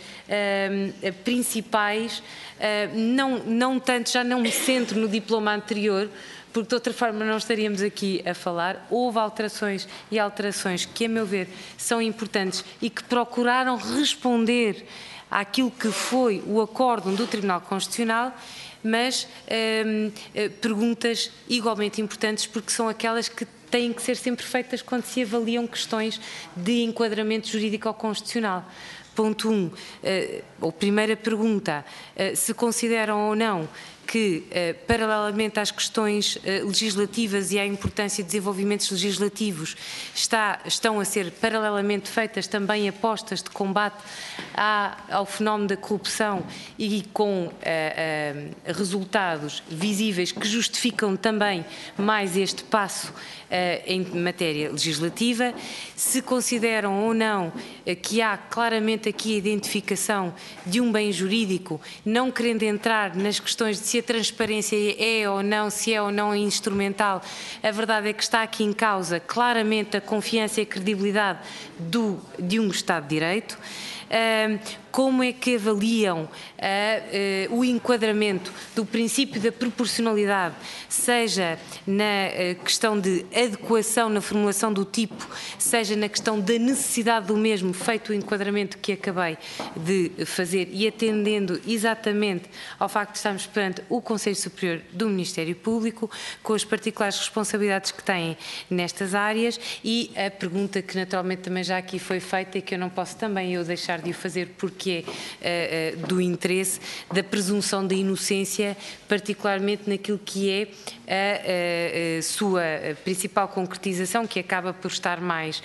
principais, não tanto, já não me centro no diploma anterior, porque de outra forma não estaríamos aqui a falar. Houve alterações e alterações que, a meu ver, são importantes e que procuraram responder àquilo que foi o acórdão do Tribunal Constitucional, mas perguntas igualmente importantes, porque são aquelas que têm que ser sempre feitas quando se avaliam questões de enquadramento jurídico ou constitucional. Ponto 1, ou primeira pergunta, se consideram ou não que, paralelamente às questões legislativas e à importância de desenvolvimentos legislativos, estão a ser paralelamente feitas também apostas de combate ao fenómeno da corrupção e com resultados visíveis que justificam também mais este passo em matéria legislativa, se consideram ou não que há claramente aqui a identificação de um bem jurídico, não querendo entrar nas questões de se a transparência é ou não, se é ou não instrumental. A verdade é que está aqui em causa claramente a confiança e a credibilidade de um Estado de Direito. como é que avaliam o enquadramento do princípio da proporcionalidade, seja na questão de adequação na formulação do tipo, seja na questão da necessidade do mesmo, feito o enquadramento que acabei de fazer e atendendo exatamente ao facto de estarmos perante o Conselho Superior do Ministério Público, com as particulares responsabilidades que têm nestas áreas, e a pergunta que naturalmente também já aqui foi feita e que eu não posso também eu deixar de o fazer porque é do interesse da presunção da inocência, particularmente naquilo que é a sua principal concretização, que acaba por estar mais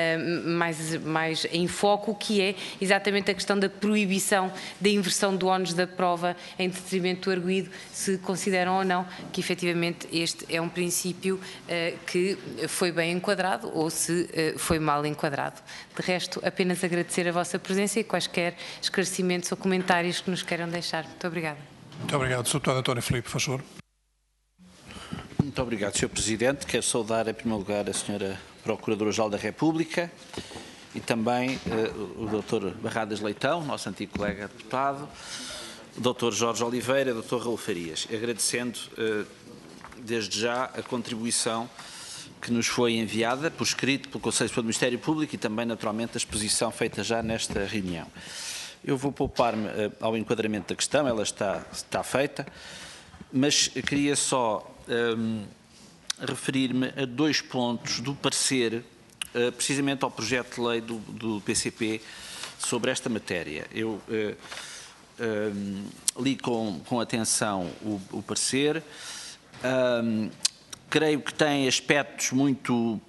em foco, que é exatamente a questão da proibição da inversão do ónus da prova em detrimento do arguido, se consideram ou não que efetivamente este é um princípio que foi bem enquadrado ou se foi mal enquadrado. De resto, apenas agradecer a vossa presença e quaisquer esclarecimentos ou comentários que nos queiram deixar. Muito obrigada. Muito obrigado. Sr. Deputado António Filipe, por favor. Muito obrigado, Sr. Presidente. Quero saudar, em primeiro lugar, a Sra. Procuradora-Geral da República e também o Dr. Barradas Leitão, nosso antigo colega deputado, o Dr. Jorge Oliveira e o Dr. Raul Farias, agradecendo desde já a contribuição que nos foi enviada por escrito pelo Conselho Superior do Ministério Público e também, naturalmente, a exposição feita já nesta reunião. Eu vou poupar-me ao enquadramento da questão, ela está feita, mas queria só referir-me a 2 pontos do parecer, precisamente ao projeto de lei do PCP sobre esta matéria. Eu li com atenção o parecer, creio que tem aspectos muito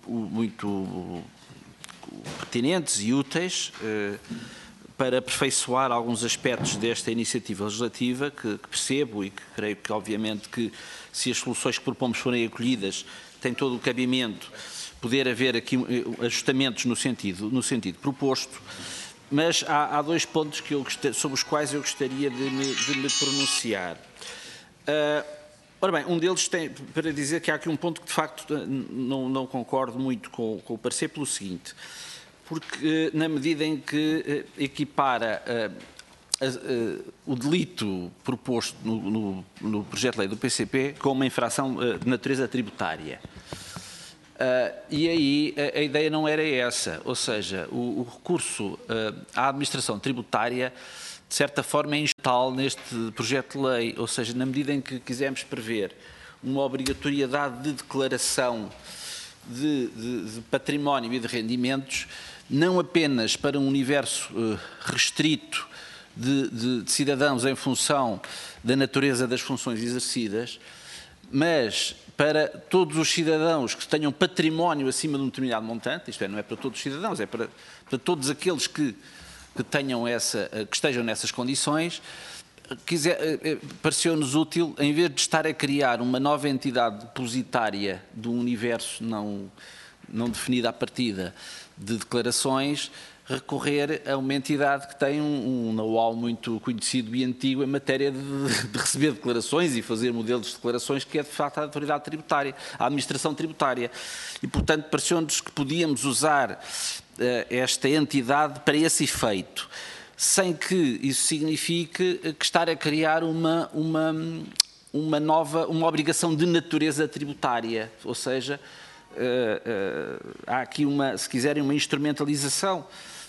pertinentes e úteis para aperfeiçoar alguns aspectos desta iniciativa legislativa que percebo e que creio que, obviamente, que se as soluções que propomos forem acolhidas, tem todo o cabimento poder haver aqui ajustamentos no sentido proposto, mas há 2 pontos sobre os quais eu gostaria de me pronunciar. Ora bem, um deles tem para dizer que há aqui um ponto que, de facto, não concordo muito com o parecer pelo seguinte, porque na medida em que equipara o delito proposto no projeto de lei do PCP com uma infração de natureza tributária. E aí a ideia não era essa, ou seja, o recurso à administração tributária, de certa forma, é instrumental neste projeto de lei, ou seja, na medida em que quisermos prever uma obrigatoriedade de declaração de património e de rendimentos, não apenas para um universo restrito de cidadãos em função da natureza das funções exercidas, mas para todos os cidadãos que tenham património acima de um determinado montante, isto é, não é para todos os cidadãos, é para todos aqueles que estejam nessas condições, pareceu-nos útil, em vez de estar a criar uma nova entidade depositária de um universo não definida à partida de declarações, recorrer a uma entidade que tem um know-how muito conhecido e antigo em matéria de receber declarações e fazer modelos de declarações, que é de facto a autoridade tributária, a administração tributária. E, portanto, pareceu-nos que podíamos usar esta entidade para esse efeito, sem que isso signifique que estar a criar uma obrigação de natureza tributária, ou seja, há aqui se quiserem, uma instrumentalização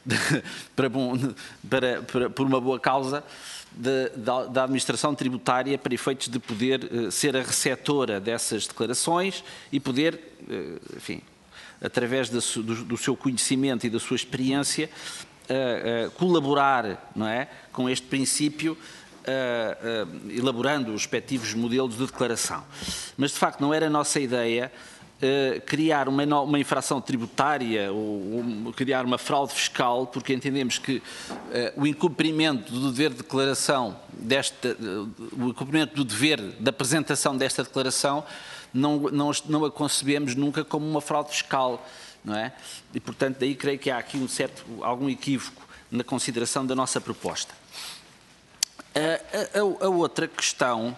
por uma boa causa da administração tributária para efeitos de poder ser a receptora dessas declarações e poder, enfim, através do seu conhecimento e da sua experiência, colaborar, não é, com este princípio, elaborando os respectivos modelos de declaração. Mas, de facto, não era a nossa ideia criar uma infração tributária ou criar uma fraude fiscal, porque entendemos que o incumprimento do dever de declaração o incumprimento do dever da apresentação desta declaração não a concebemos nunca como uma fraude fiscal, não é? E, portanto, daí creio que há aqui algum equívoco na consideração da nossa proposta. A outra questão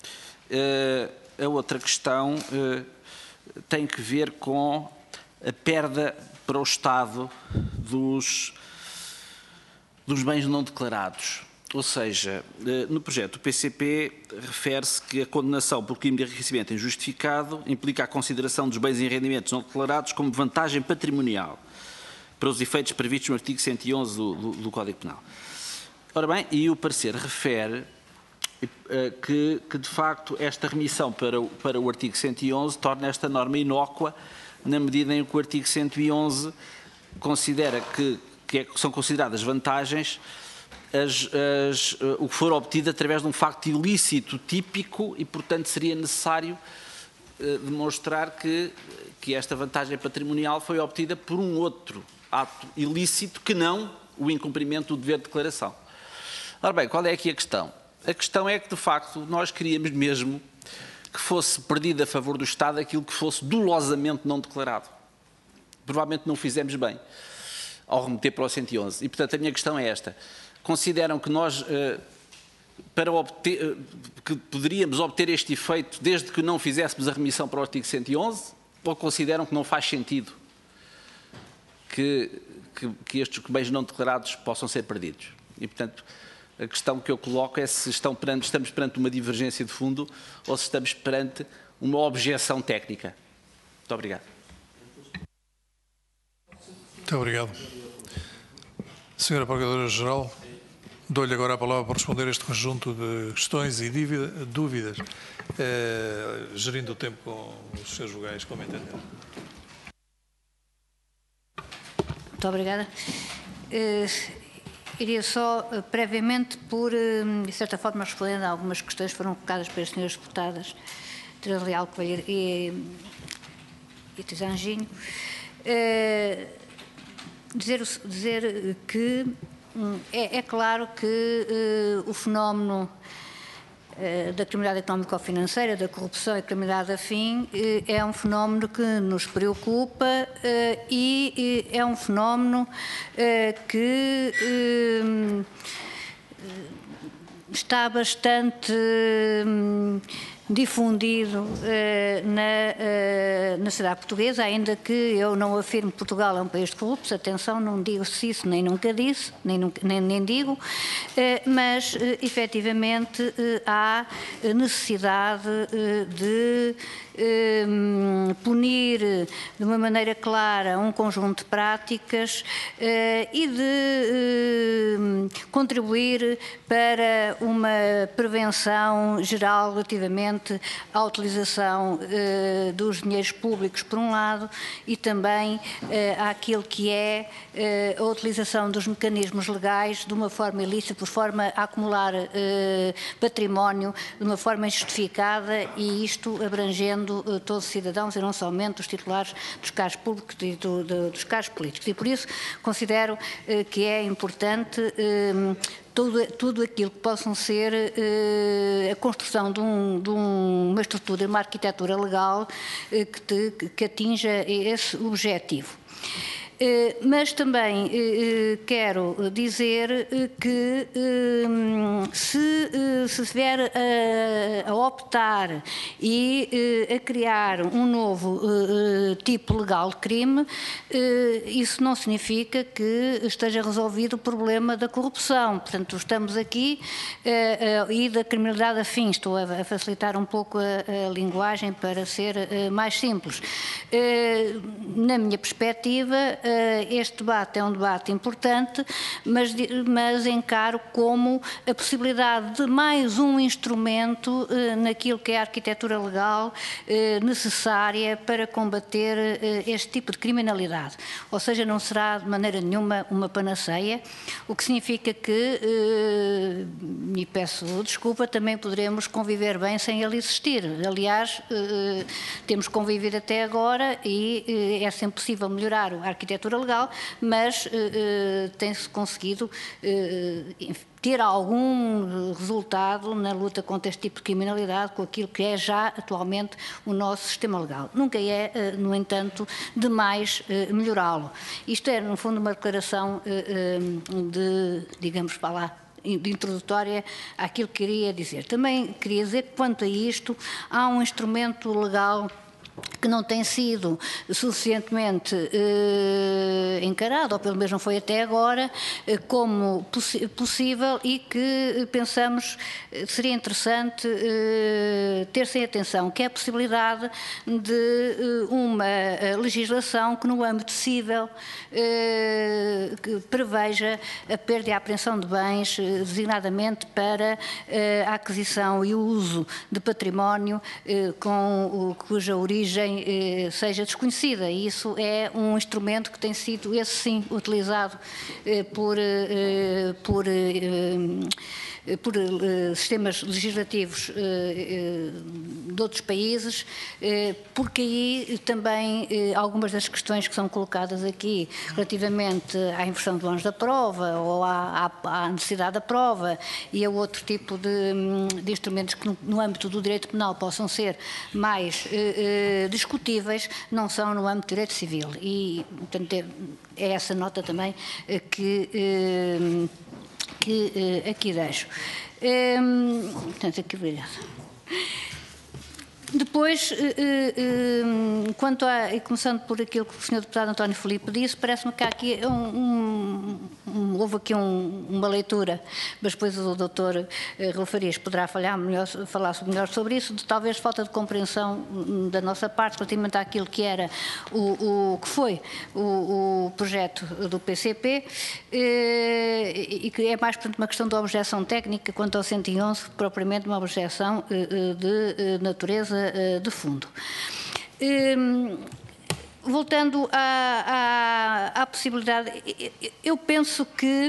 tem que ver com a perda para o Estado dos bens não declarados. Ou seja, no projeto do PCP refere-se que a condenação por crime de enriquecimento injustificado implica a consideração dos bens e rendimentos não declarados como vantagem patrimonial para os efeitos previstos no artigo 111 do Código Penal. Ora bem, e o parecer refere que de facto esta remissão para o artigo 111 torna esta norma inócua na medida em que o artigo 111 considera que são consideradas vantagens o que for obtido através de um facto ilícito típico e, portanto, seria necessário demonstrar que esta vantagem patrimonial foi obtida por um outro ato ilícito que não o incumprimento do dever de declaração. Ora bem, qual é aqui a questão? A questão é que, de facto, nós queríamos mesmo que fosse perdido a favor do Estado aquilo que fosse dolosamente não declarado. Provavelmente não o fizemos bem ao remeter para o 111. E, portanto, a minha questão é esta. Consideram que nós, que poderíamos obter este efeito desde que não fizéssemos a remissão para o artigo 111, ou consideram que não faz sentido que estes bens não declarados possam ser perdidos? E, portanto, a questão que eu coloco é se estamos perante uma divergência de fundo ou se estamos perante uma objeção técnica. Muito obrigado. Muito obrigado. Senhora Procuradora-Geral, dou-lhe agora a palavra para responder a este conjunto de questões e dúvidas, gerindo o tempo com os seus vogais, como entender. Muito obrigada. Iria só, previamente, de certa forma, respondendo a algumas questões que foram colocadas pelas senhoras deputadas Teresa Leal Coelho e Teresa Anjinho, dizer que é claro que o fenómeno da criminalidade económico-financeira, da corrupção e criminalidade afim, é um fenómeno que nos preocupa e é um fenómeno que está bastante difundido na sociedade portuguesa, ainda que eu não afirmo que Portugal é um país de corruptos, atenção, não digo isso, nem nunca disse, nem digo, mas efetivamente há necessidade de punir de uma maneira clara um conjunto de práticas e de contribuir para uma prevenção geral relativamente à utilização dos dinheiros públicos, por um lado, e também àquilo que é a utilização dos mecanismos legais de uma forma ilícita, por forma a acumular património de uma forma injustificada, e isto abrangendo todos os cidadãos e não somente os titulares dos cargos públicos e dos cargos políticos. E por isso considero que é importante tudo aquilo que possam ser a construção de uma estrutura, uma arquitetura legal que atinja esse objetivo. Mas também quero dizer que se vier a optar e a criar um novo tipo legal de crime, isso não significa que esteja resolvido o problema da corrupção. Portanto, estamos aqui e da criminalidade afim. Estou a facilitar um pouco a linguagem para ser mais simples. Na minha perspectiva, este debate é um debate importante, mas encaro como a possibilidade de mais um instrumento naquilo que é a arquitetura legal necessária para combater este tipo de criminalidade. Ou seja, não será de maneira nenhuma uma panaceia, o que significa que, e peço desculpa, também poderemos conviver bem sem ele existir. Aliás, temos convivido até agora e é sempre possível melhorar a arquitetura legal, mas tem-se conseguido ter algum resultado na luta contra este tipo de criminalidade com aquilo que é já atualmente o nosso sistema legal. Nunca é, no entanto, demais melhorá-lo. Isto é, no fundo, uma declaração digamos, para lá, de introdutória àquilo que queria dizer. Também queria dizer que, quanto a isto, há um instrumento legal que não tem sido suficientemente encarado, ou pelo menos não foi até agora, como possível, e que pensamos seria interessante ter-se em atenção, que é a possibilidade de uma legislação que, no âmbito civil, que preveja a perda e a apreensão de bens, designadamente para a aquisição e o uso de património cuja origem seja desconhecida. E isso é um instrumento que tem sido, esse sim, utilizado por sistemas legislativos de outros países, porque aí também algumas das questões que são colocadas aqui relativamente à inversão de bónus da prova ou à necessidade da prova e a outro tipo de instrumentos que no âmbito do direito penal possam ser mais discutíveis, não são no âmbito do direito civil. E, portanto, é essa nota também que aqui deixo. Portanto, aqui obrigado. Depois, e começando por aquilo que o Sr. Deputado António Filipe disse, parece-me que há aqui houve aqui uma leitura, mas depois o Dr. Raul Farias poderá falar melhor sobre isso, de talvez falta de compreensão da nossa parte relativamente àquilo que era que foi o projeto do PCP, e que é mais, portanto, uma questão de objeção técnica quanto ao 111, propriamente uma objeção de natureza de fundo. Voltando à possibilidade, eu penso que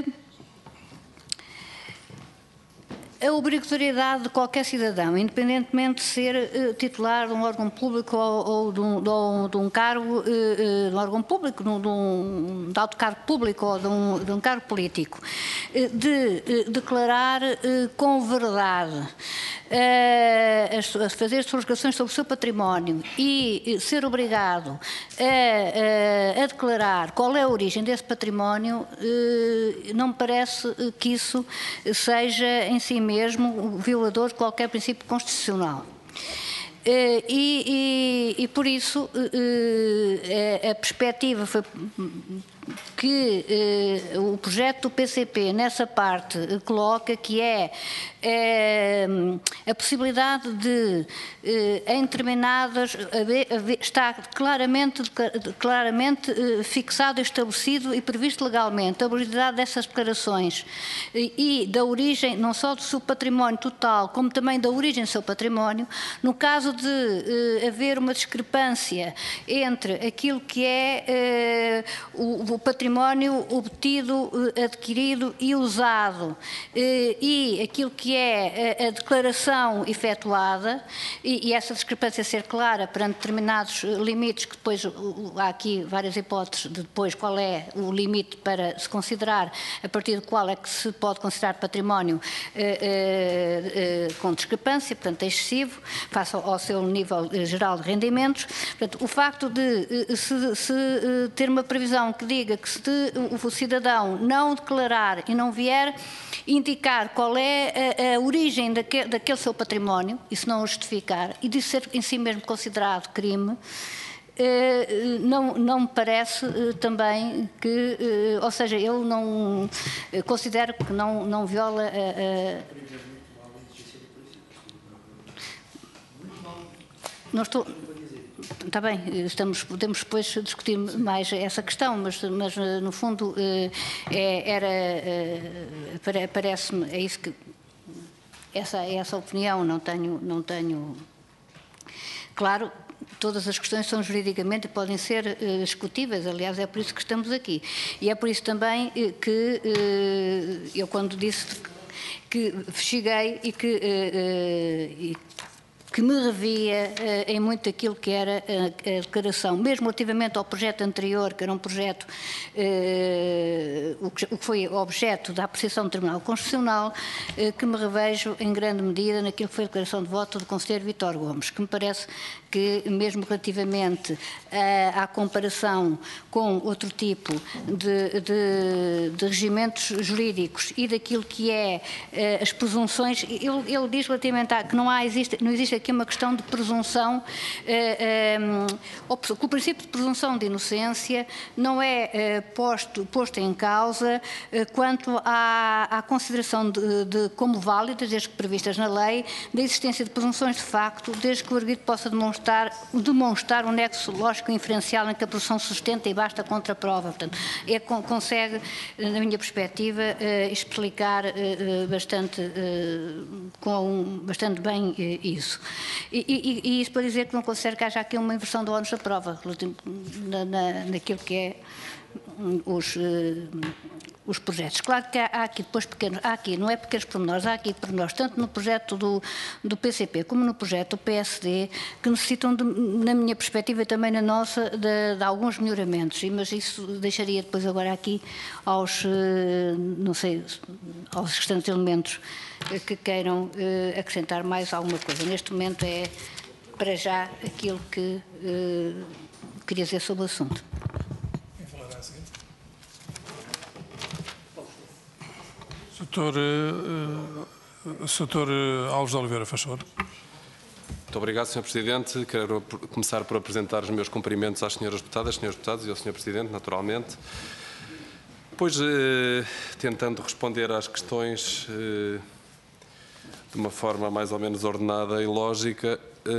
a obrigatoriedade de qualquer cidadão, independentemente de ser titular de um órgão público ou de um cargo, de um órgão público, de alto cargo público ou de um cargo político, de declarar com verdade, a fazer as suas declarações sobre o seu património e ser obrigado a declarar qual é a origem desse património, não me parece que isso seja em si mesmo violador de qualquer princípio constitucional. E por isso a perspectiva foi que o projeto do PCP nessa parte coloca, que é a possibilidade de, em determinadas, está claramente fixado, estabelecido e previsto legalmente a obrigatoriedade dessas declarações e da origem, não só do seu património total, como também da origem do seu património, no caso de haver uma discrepância entre aquilo que é o património obtido, adquirido e usado e aquilo que é a declaração efetuada, e essa discrepância ser clara perante determinados limites, que depois há aqui várias hipóteses de depois qual é o limite para se considerar, a partir do qual é que se pode considerar património com discrepância, portanto excessivo, face ao seu nível geral de rendimentos. Portanto, o facto de se ter uma previsão que diga que se o cidadão não declarar e não vier indicar qual é a origem daquele seu património, e se não o justificar, e de ser em si mesmo considerado crime, não me parece também que, ou seja, eu não considero que não viola não estou... Está bem, podemos depois discutir mais essa questão, mas no fundo parece-me, é isso que essa opinião, não tenho claro. Todas as questões são juridicamente e podem ser discutíveis, aliás, é por isso que estamos aqui. E é por isso também que eu, quando disse que cheguei e que me revia em muito aquilo que era a declaração, mesmo relativamente ao projeto anterior, que era um projeto, o que foi objeto da apreciação do Tribunal Constitucional, que me revejo em grande medida naquilo que foi a declaração de voto do Conselheiro Vítor Gomes, que me parece que, mesmo relativamente à comparação com outro tipo de regimentos jurídicos e daquilo que é as presunções, ele diz relativamente que não existe aqui uma questão de presunção, que o princípio de presunção de inocência não é posto em causa quanto à consideração de como válidas, desde que previstas na lei, da existência de presunções de facto, desde que o arguido possa demonstrar um nexo lógico e inferencial em que a presunção sustenta e basta contra a prova. Portanto, consegue, na minha perspectiva, explicar bastante bem isso. E isso para dizer que não considero que haja aqui uma inversão do ónus da prova, naquilo que é os projetos. Claro que há aqui depois não é pequenos pormenores, há aqui pormenores, tanto no projeto do PCP como no projeto do PSD, que necessitam, na minha perspectiva e também na nossa, de alguns melhoramentos, mas isso deixaria depois agora aqui aos restantes elementos que queiram acrescentar mais alguma coisa. Neste momento é, para já, aquilo que queria dizer sobre o assunto. Sr. Alves de Oliveira, faz favor. Muito obrigado, Sr. Presidente. Quero começar por apresentar os meus cumprimentos às senhoras deputadas, senhores deputados e ao Sr. Presidente, naturalmente. Depois, tentando responder às questões de uma forma mais ou menos ordenada e lógica,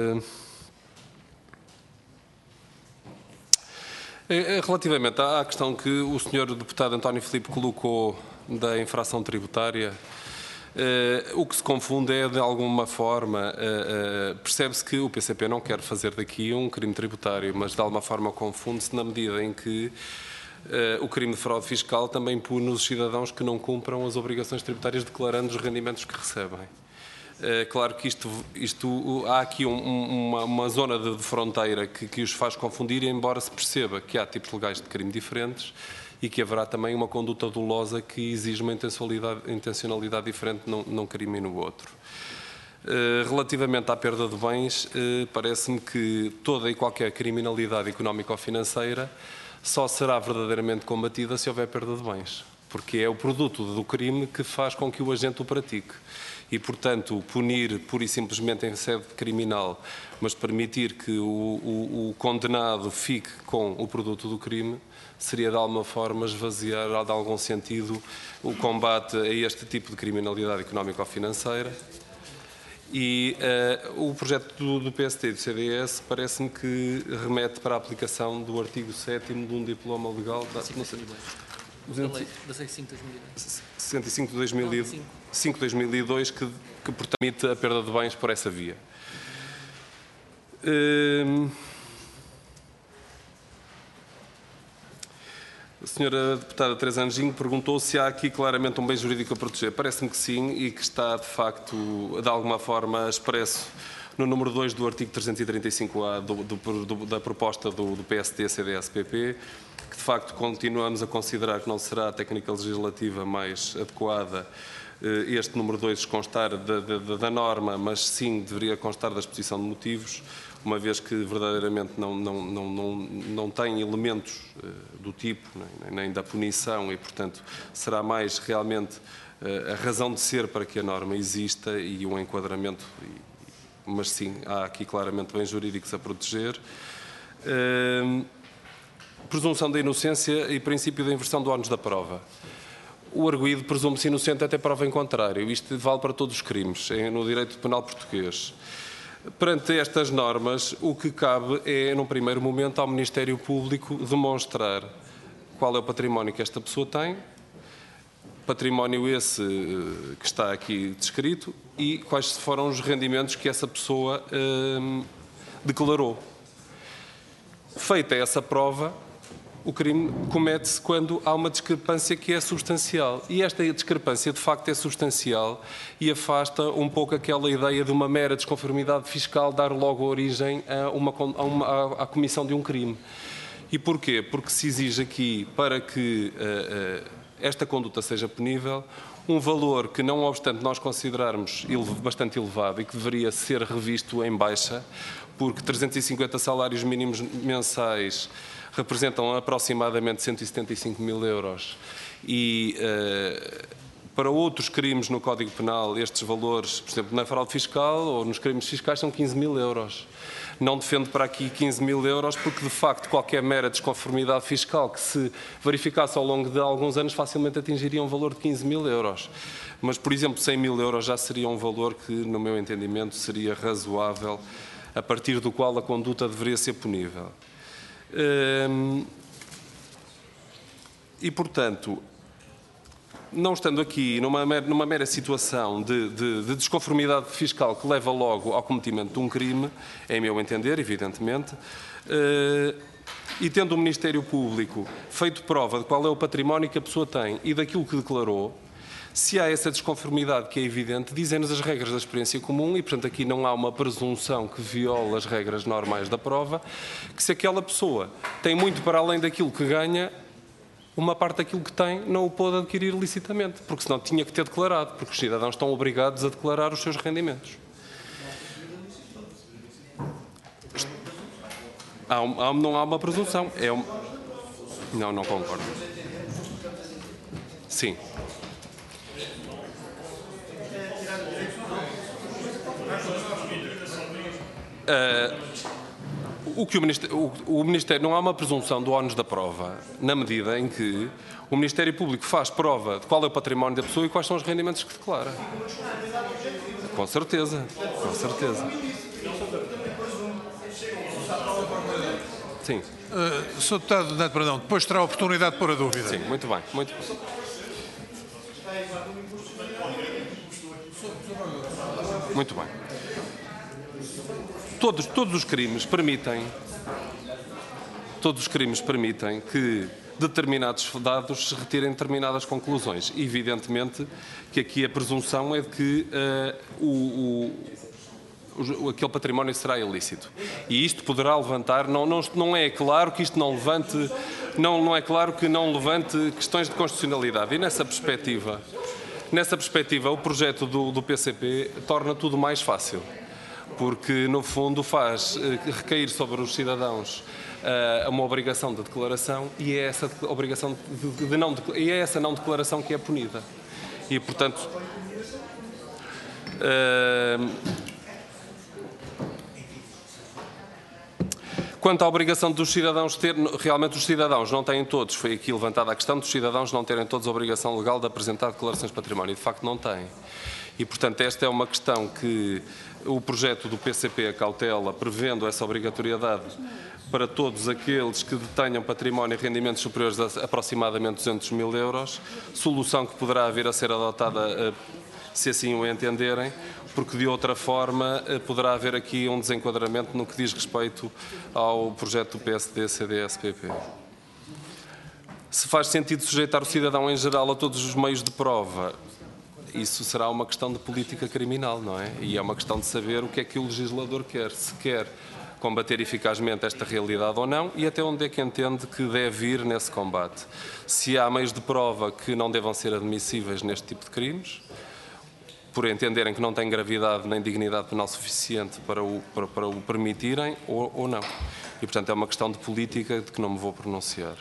relativamente à questão que o Sr. Deputado António Filipe colocou da infração tributária, o que se confunde é, de alguma forma, percebe-se que o PCP não quer fazer daqui um crime tributário, mas de alguma forma confunde-se na medida em que o crime de fraude fiscal também pune os cidadãos que não cumpram as obrigações tributárias declarando os rendimentos que recebem. Claro que há aqui uma zona de fronteira que os faz confundir, embora se perceba que há tipos legais de crime diferentes e que haverá também uma conduta dolosa que exige uma intencionalidade diferente num crime e no outro. Relativamente à perda de bens, parece-me que toda e qualquer criminalidade económica ou financeira só será verdadeiramente combatida se houver perda de bens, porque é o produto do crime que faz com que o agente o pratique. E, portanto, punir pura e simplesmente em sede criminal, mas permitir que o condenado fique com o produto do crime, seria de alguma forma esvaziar, de algum sentido, o combate a este tipo de criminalidade económica ou financeira. E o projeto do PST e do CDS parece-me que remete para a aplicação do artigo 7º de um diploma legal da lei da 65 de 2002, que permite a perda de bens por essa via. A senhora deputada Teresa Anjinho perguntou se há aqui claramente um bem jurídico a proteger. Parece-me que sim, e que está, de facto, de alguma forma expresso no número 2 do artigo 335-A da proposta do PSD-CDS-PP, que de facto continuamos a considerar que não será a técnica legislativa mais adequada este número 2 constar da norma, mas sim deveria constar da exposição de motivos, uma vez que verdadeiramente não tem elementos do tipo, nem da punição, e portanto será mais realmente a razão de ser para que a norma exista e um enquadramento, mas sim, há aqui claramente bens jurídicos a proteger. Presunção da inocência e princípio da inversão do ónus da prova. O arguido presume-se inocente até prova em contrário. Isto vale para todos os crimes, no direito penal português. Perante estas normas, o que cabe é, num primeiro momento, ao Ministério Público demonstrar qual é o património que esta pessoa tem, património esse que está aqui descrito, e quais foram os rendimentos que essa pessoa declarou. Feita essa prova, o crime comete-se quando há uma discrepância que é substancial. E esta discrepância, de facto, é substancial e afasta um pouco aquela ideia de uma mera desconformidade fiscal dar logo origem à comissão de um crime. E porquê? Porque se exige aqui, para que esta conduta seja punível, um valor que, não obstante nós considerarmos bastante elevado e que deveria ser revisto em baixa, porque 350 salários mínimos mensais representam aproximadamente 175 mil euros e Para outros crimes no Código Penal, estes valores, por exemplo, na fraude fiscal ou nos crimes fiscais, são 15.000 euros. Não defendo para aqui 15.000 euros porque, de facto, qualquer mera desconformidade fiscal que se verificasse ao longo de alguns anos facilmente atingiria um valor de 15.000 euros. Mas, por exemplo, 100.000 euros já seria um valor que, no meu entendimento, seria razoável, a partir do qual a conduta deveria ser punível. E, portanto, não estando aqui numa mera situação de desconformidade fiscal que leva logo ao cometimento de um crime, em meu entender, evidentemente, e tendo o Ministério Público feito prova de qual é o património que a pessoa tem e daquilo que declarou, se há essa desconformidade que é evidente, dizem-nos as regras da experiência comum e, portanto, aqui não há uma presunção que viola as regras normais da prova, que se aquela pessoa tem muito para além daquilo que ganha, uma parte daquilo que tem não o pôde adquirir licitamente, porque senão tinha que ter declarado, porque os cidadãos estão obrigados a declarar os seus rendimentos. Não há uma presunção. Não concordo. Sim. O Ministério não há uma presunção do ónus da prova, na medida em que o Ministério Público faz prova de qual é o património da pessoa e quais são os rendimentos que declara. Com certeza, com certeza. Sim. Sr. Deputado Neto Brandão, depois terá a oportunidade de pôr a dúvida. Sim, muito bem, muito bem. Muito bem. Todos os crimes permitem que determinados dados se retirem determinadas conclusões. Evidentemente que aqui a presunção é de que aquele património será ilícito. E isto poderá levantar, não é claro que isto não levante, não é claro que não levante questões de constitucionalidade. E nessa perspectiva, o projeto do PCP torna tudo mais fácil, porque no fundo faz recair sobre os cidadãos uma obrigação de declaração e é essa obrigação e é essa não declaração que é punida. E portanto quanto à obrigação dos cidadãos ter, realmente os cidadãos não têm todos, foi aqui levantada a questão dos cidadãos não terem todos a obrigação legal de apresentar declarações de património, de facto não têm. E portanto esta é uma questão que o projeto do PCP acautela, prevendo essa obrigatoriedade para todos aqueles que detenham património e rendimentos superiores a aproximadamente 200.000 euros, solução que poderá vir a ser adotada se assim o entenderem, porque de outra forma poderá haver aqui um desenquadramento no que diz respeito ao projeto do PSD-CDS-PP. Se faz sentido sujeitar o cidadão em geral a todos os meios de prova, isso será uma questão de política criminal, não é? E é uma questão de saber o que é que o legislador quer, se quer combater eficazmente esta realidade ou não e até onde é que entende que deve ir nesse combate. Se há meios de prova que não devam ser admissíveis neste tipo de crimes, por entenderem que não têm gravidade nem dignidade penal suficiente para o permitirem ou não. E, portanto, é uma questão de política de que não me vou pronunciar.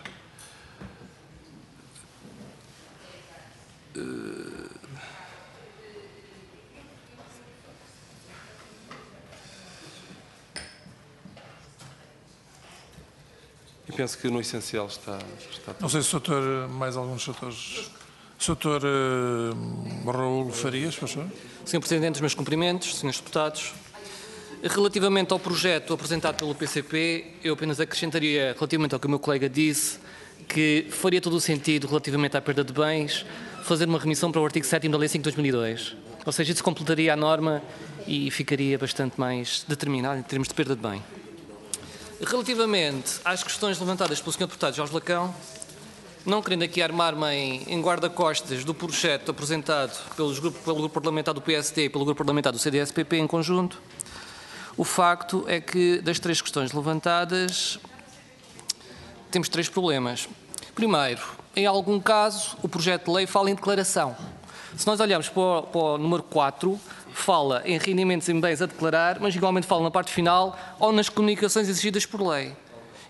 E penso que no essencial está tudo. Não sei se o doutor, mais alguns doutores... Sr. Raul Farias, por favor. Sr. Presidente, os meus cumprimentos, senhores deputados. Relativamente ao projeto apresentado pelo PCP, eu apenas acrescentaria, relativamente ao que o meu colega disse, que faria todo o sentido, relativamente à perda de bens, fazer uma remissão para o artigo 7º da Lei 5 de 2002. Ou seja, isso completaria a norma e ficaria bastante mais determinado em termos de perda de bem. Relativamente às questões levantadas pelo Sr. Deputado Jorge Lacão, não querendo aqui armar-me em guarda-costas do projeto apresentado pelo grupo parlamentar do PSD e pelo grupo parlamentar do CDS-PP em conjunto, o facto é que das três questões levantadas temos três problemas. Primeiro, em algum caso, o projeto de lei fala em declaração. Se nós olharmos para o número 4, fala em rendimentos em bens a declarar, mas igualmente fala na parte final ou nas comunicações exigidas por lei.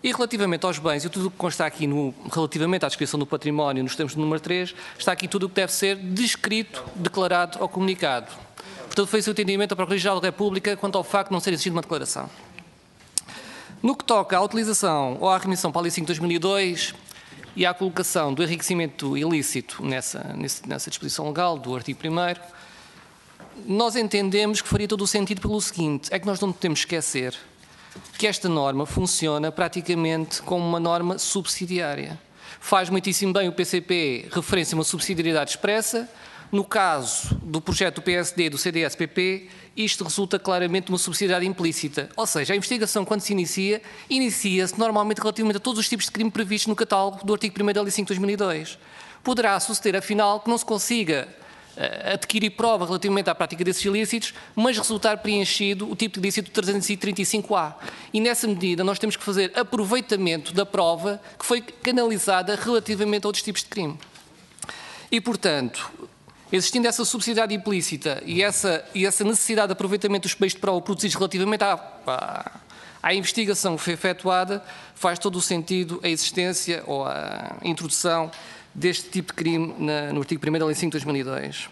E relativamente aos bens, e tudo o que consta aqui relativamente à descrição do património nos termos do número 3, está aqui tudo o que deve ser descrito, declarado ou comunicado. Portanto, foi esse o entendimento da Procuradoria-Geral da República quanto ao facto de não ser exigida uma declaração. No que toca à utilização ou à remissão para a Lei 5/2002 e à colocação do enriquecimento ilícito nessa disposição legal do artigo 1º, nós entendemos que faria todo o sentido pelo seguinte, é que nós não podemos esquecer que esta norma funciona praticamente como uma norma subsidiária. Faz muitíssimo bem o PCP referência a uma subsidiariedade expressa. No caso do projeto do PSD e do CDS-PP, isto resulta claramente de uma subsidiariedade implícita. Ou seja, a investigação, quando se inicia-se normalmente relativamente a todos os tipos de crime previstos no catálogo do artigo 1º da Lei 5/2002. Poderá suceder, afinal, que não se consiga adquirir prova relativamente à prática desses ilícitos, mas resultar preenchido o tipo de ilícito 335A. E nessa medida nós temos que fazer aproveitamento da prova que foi canalizada relativamente a outros tipos de crime. E, portanto, existindo essa subsidiariedade implícita e essa necessidade de aproveitamento dos meios de prova produzidos relativamente à investigação que foi efetuada, faz todo o sentido a existência ou a introdução deste tipo de crime no artigo 1º da Lei 5/2002.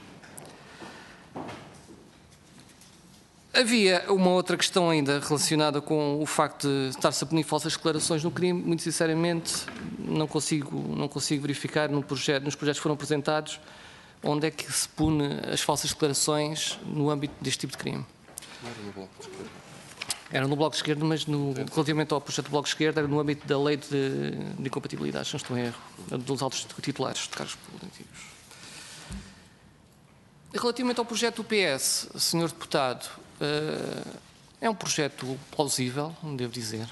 Havia uma outra questão ainda relacionada com o facto de estar-se a punir falsas declarações no crime. Muito sinceramente, não consigo verificar nos projetos que foram apresentados onde é que se pune as falsas declarações no âmbito deste tipo de crime. Era no Bloco de Esquerda, mas relativamente ao projeto do Bloco de Esquerda, era no âmbito da lei de incompatibilidades, se não estou em erro, dos altos titulares de cargos políticos. Relativamente ao projeto do PS, Sr. Deputado, é um projeto plausível, devo dizer.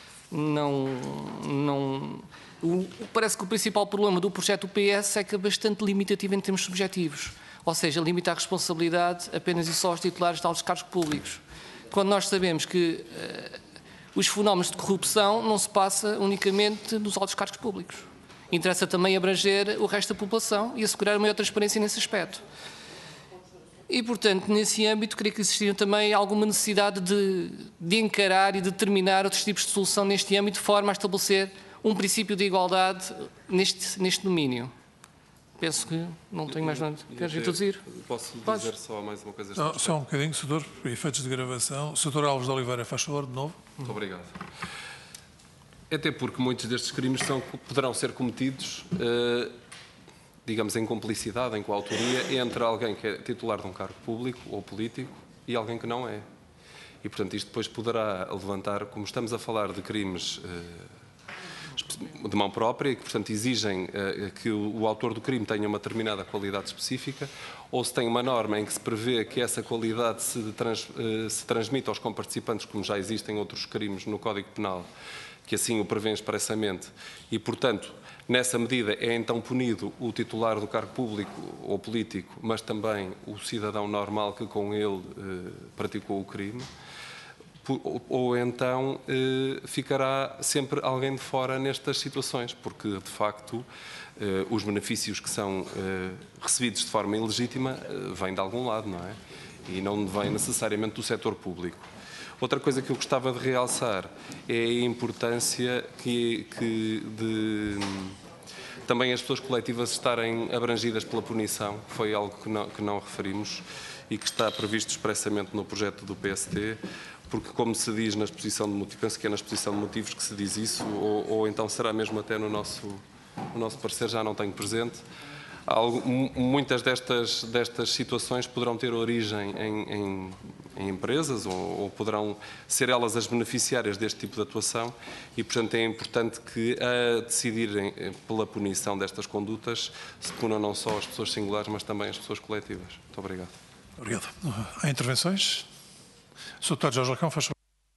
Parece que o principal problema do projeto do PS é que é bastante limitativo em termos subjetivos, ou seja, limita a responsabilidade apenas e só aos titulares de altos cargos públicos. Quando nós sabemos que os fenómenos de corrupção não se passa unicamente nos altos cargos públicos. Interessa também abranger o resto da população e assegurar maior transparência nesse aspecto. E, portanto, nesse âmbito, creio que existia também alguma necessidade de encarar e determinar outros tipos de solução neste âmbito, de forma a estabelecer um princípio de igualdade neste domínio. Penso que não tenho mais nada. Queres introduzir? Posso dizer só mais uma coisa? Não, só um bocadinho, Sr. Efeitos de gravação. Sr. Alves de Oliveira, faz favor, de novo. Muito obrigado. Até porque muitos destes crimes poderão ser cometidos, digamos, em cumplicidade, em coautoria, entre alguém que é titular de um cargo público ou político e alguém que não é. E, portanto, isto depois poderá levantar, como estamos a falar de crimes de mão própria e que, portanto, exigem que o autor do crime tenha uma determinada qualidade específica, ou se tem uma norma em que se prevê que essa qualidade se transmite aos comparticipantes, como já existem outros crimes no Código Penal, que assim o prevêem expressamente, e, portanto, nessa medida é então punido o titular do cargo público ou político, mas também o cidadão normal que com ele praticou o crime, ou então ficará sempre alguém de fora nestas situações, porque de facto os benefícios que são recebidos de forma ilegítima vêm de algum lado, não é? E não vêm necessariamente do setor público. Outra coisa que eu gostava de realçar é a importância de também as pessoas coletivas estarem abrangidas pela punição, que foi algo que não referimos e que está previsto expressamente no projeto do PSD, porque, como se diz na exposição de motivos, penso que é na exposição de motivos que se diz isso, ou então será mesmo até no nosso parecer, já não tenho presente. Muitas destas situações poderão ter origem em empresas ou poderão ser elas as beneficiárias deste tipo de atuação e, portanto, é importante que, a decidirem pela punição destas condutas, se punam não só as pessoas singulares, mas também as pessoas coletivas. Muito obrigado. Obrigado. Há intervenções? Sr. Deputado Jorge Lacão, faz favor.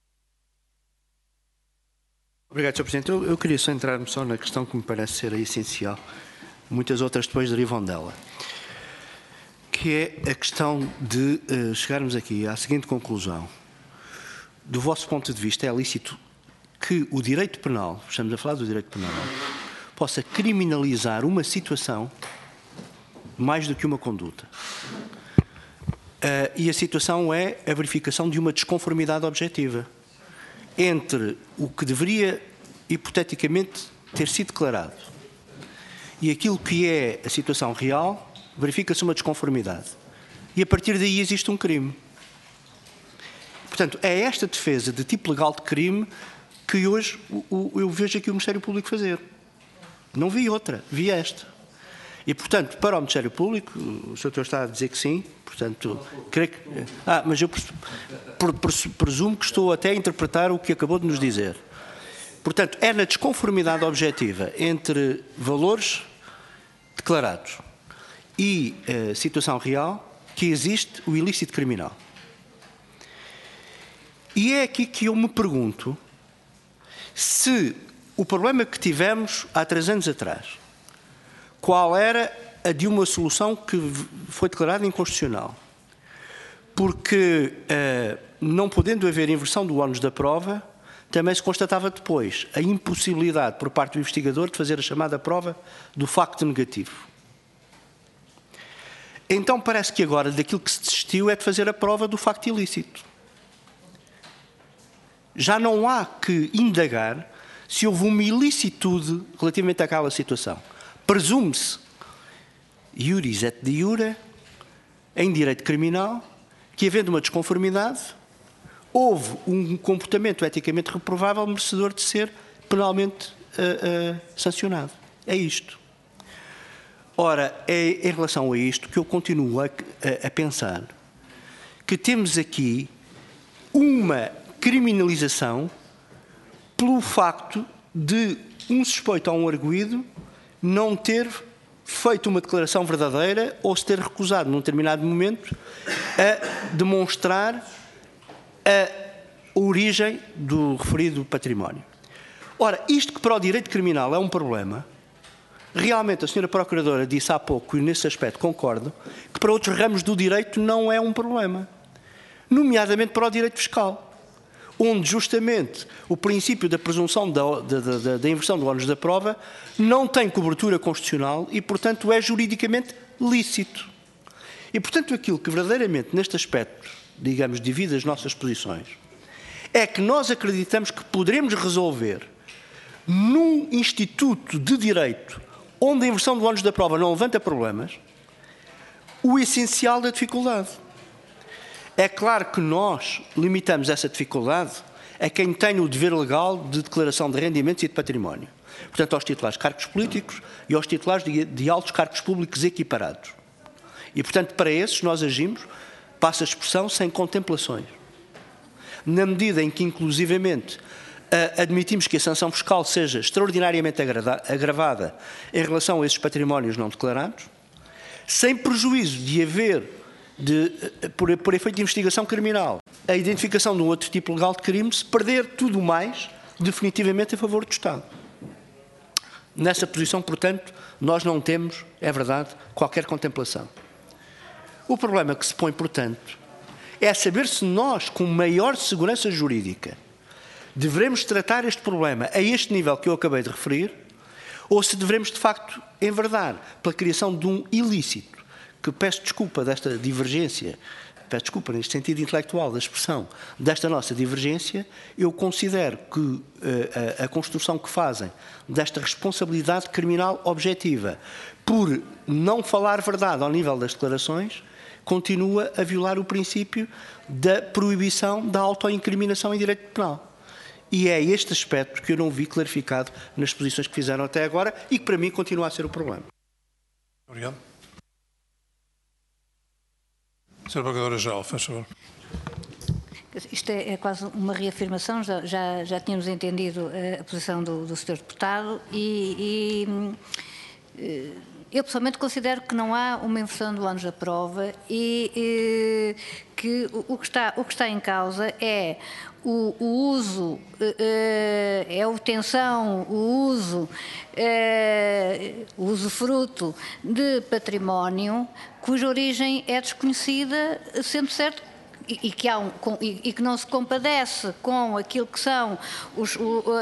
Obrigado, Sr. Presidente. Eu queria centrar-me só na questão que me parece ser a essencial. Muitas outras depois derivam dela. Que é a questão de chegarmos aqui à seguinte conclusão. Do vosso ponto de vista, é lícito que o direito penal, estamos a falar do direito penal, possa criminalizar uma situação mais do que uma conduta. E a situação é a verificação de uma desconformidade objetiva entre o que deveria hipoteticamente, ter sido declarado e aquilo que é a situação real, verifica-se uma desconformidade. E a partir daí existe um crime. Portanto, é esta defesa de tipo legal de crime que hoje eu vejo aqui o Ministério Público fazer. Não vi outra, vi esta. E, portanto, para o Ministério Público, o Sr. está a dizer que sim, portanto, creio que... mas eu presumo que estou até a interpretar o que acabou de nos dizer. Portanto, é na desconformidade objetiva entre valores declarados e situação real que existe o ilícito criminal. E é aqui que eu me pergunto se o problema que tivemos há 3 anos atrás, qual era a de uma solução que foi declarada inconstitucional, porque não podendo haver inversão do ónus da prova, também se constatava depois a impossibilidade por parte do investigador de fazer a chamada prova do facto negativo. Então parece que agora daquilo que se desistiu é de fazer a prova do facto ilícito. Já não há que indagar se houve uma ilicitude relativamente àquela situação. Presume-se, iuris et de iure, em direito criminal, que havendo uma desconformidade, houve um comportamento eticamente reprovável merecedor de ser penalmente sancionado. É isto. Ora, é em relação a isto que eu continuo a pensar que temos aqui uma criminalização pelo facto de um suspeito ou um arguido não ter feito uma declaração verdadeira ou se ter recusado, num determinado momento, a demonstrar a origem do referido património. Ora, isto que para o direito criminal é um problema, realmente a Sra. Procuradora disse há pouco, e nesse aspecto concordo, que para outros ramos do direito não é um problema, nomeadamente para o direito fiscal, onde justamente o princípio da presunção da inversão do ónus da prova não tem cobertura constitucional e, portanto, é juridicamente lícito. E, portanto, aquilo que verdadeiramente neste aspecto, digamos, divide as nossas posições, é que nós acreditamos que poderemos resolver num instituto de direito onde a inversão do ónus da prova não levanta problemas, o essencial da dificuldade. É claro que nós limitamos essa dificuldade a quem tem o dever legal de declaração de rendimentos e de património. Portanto, aos titulares de cargos políticos e aos titulares de altos cargos públicos equiparados. E, portanto, para esses nós agimos, passa a expressão, sem contemplações. Na medida em que, inclusivamente, admitimos que a sanção fiscal seja extraordinariamente agravada em relação a esses patrimónios não declarados, sem prejuízo de haver, por efeito de investigação criminal, a identificação de um outro tipo legal de crime, se perder tudo mais definitivamente a favor do Estado. Nessa posição, portanto, nós não temos, é verdade, qualquer contemplação. O problema que se põe, portanto, é saber se nós, com maior segurança jurídica, devemos tratar este problema a este nível que eu acabei de referir, ou se devemos, de facto, enverdar pela criação de um ilícito, que peço desculpa desta divergência, peço desculpa neste sentido intelectual da expressão, desta nossa divergência, eu considero que a construção que fazem desta responsabilidade criminal objetiva por não falar verdade ao nível das declarações, continua a violar o princípio da proibição da autoincriminação em direito penal. E é este aspecto que eu não vi clarificado nas posições que fizeram até agora e que para mim continua a ser o problema. Obrigado. Sra. Procuradora-Geral, faz favor. Isto é quase uma reafirmação, já tínhamos entendido a posição do Sr. Deputado e eu pessoalmente considero que não há uma inversão do ónus da prova e que o que está em causa é o uso, é a obtenção, o usufruto de património cuja origem é desconhecida, sendo certo e que não se compadece com aquilo que são os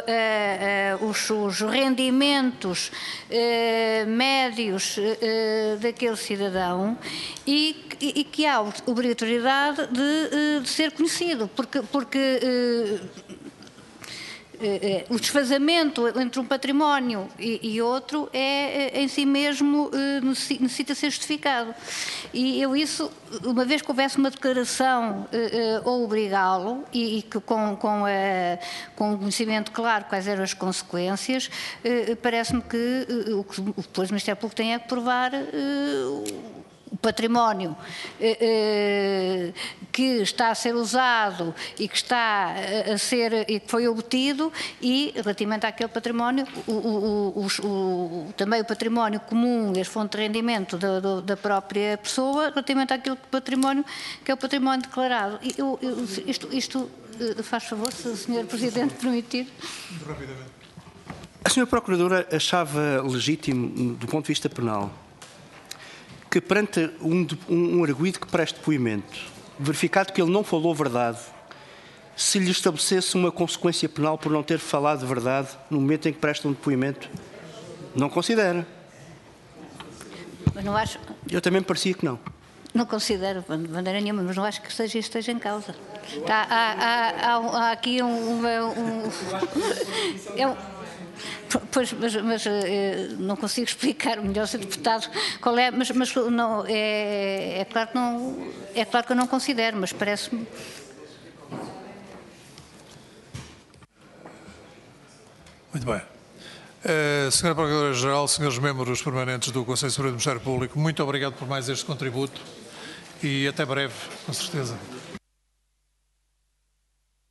rendimentos médios daquele cidadão e que há obrigatoriedade de ser conhecido, porque o desfazamento entre um património e outro é em si mesmo necessita ser justificado. E eu isso, uma vez que houvesse uma declaração ou obrigá-lo e que com o conhecimento claro quais eram as consequências, parece-me que depois o Ministério Público tem que provar o património que está a ser usado e que está a ser e que foi obtido, e relativamente àquele património também o património comum e as fontes de rendimento da própria pessoa relativamente àquele património que é o património declarado. Isto faz favor, se o Sr. Presidente permitir. Rapidamente. A Sra. Procuradora achava legítimo, do ponto de vista penal, que perante um arguido que preste depoimento, verificado que ele não falou verdade, se lhe estabelecesse uma consequência penal por não ter falado verdade no momento em que presta um depoimento? Não considera? Mas não acho... Eu também me parecia que não. Não considero de maneira nenhuma, mas não acho que esteja em causa. Há aqui Pois, mas não consigo explicar melhor, Sr. Deputado, qual é, mas não, é claro que não, é claro que eu não considero, mas parece-me. Muito bem. Sra. Procuradora-Geral, senhores membros permanentes do Conselho Superior do Ministério Público, muito obrigado por mais este contributo e até breve, com certeza.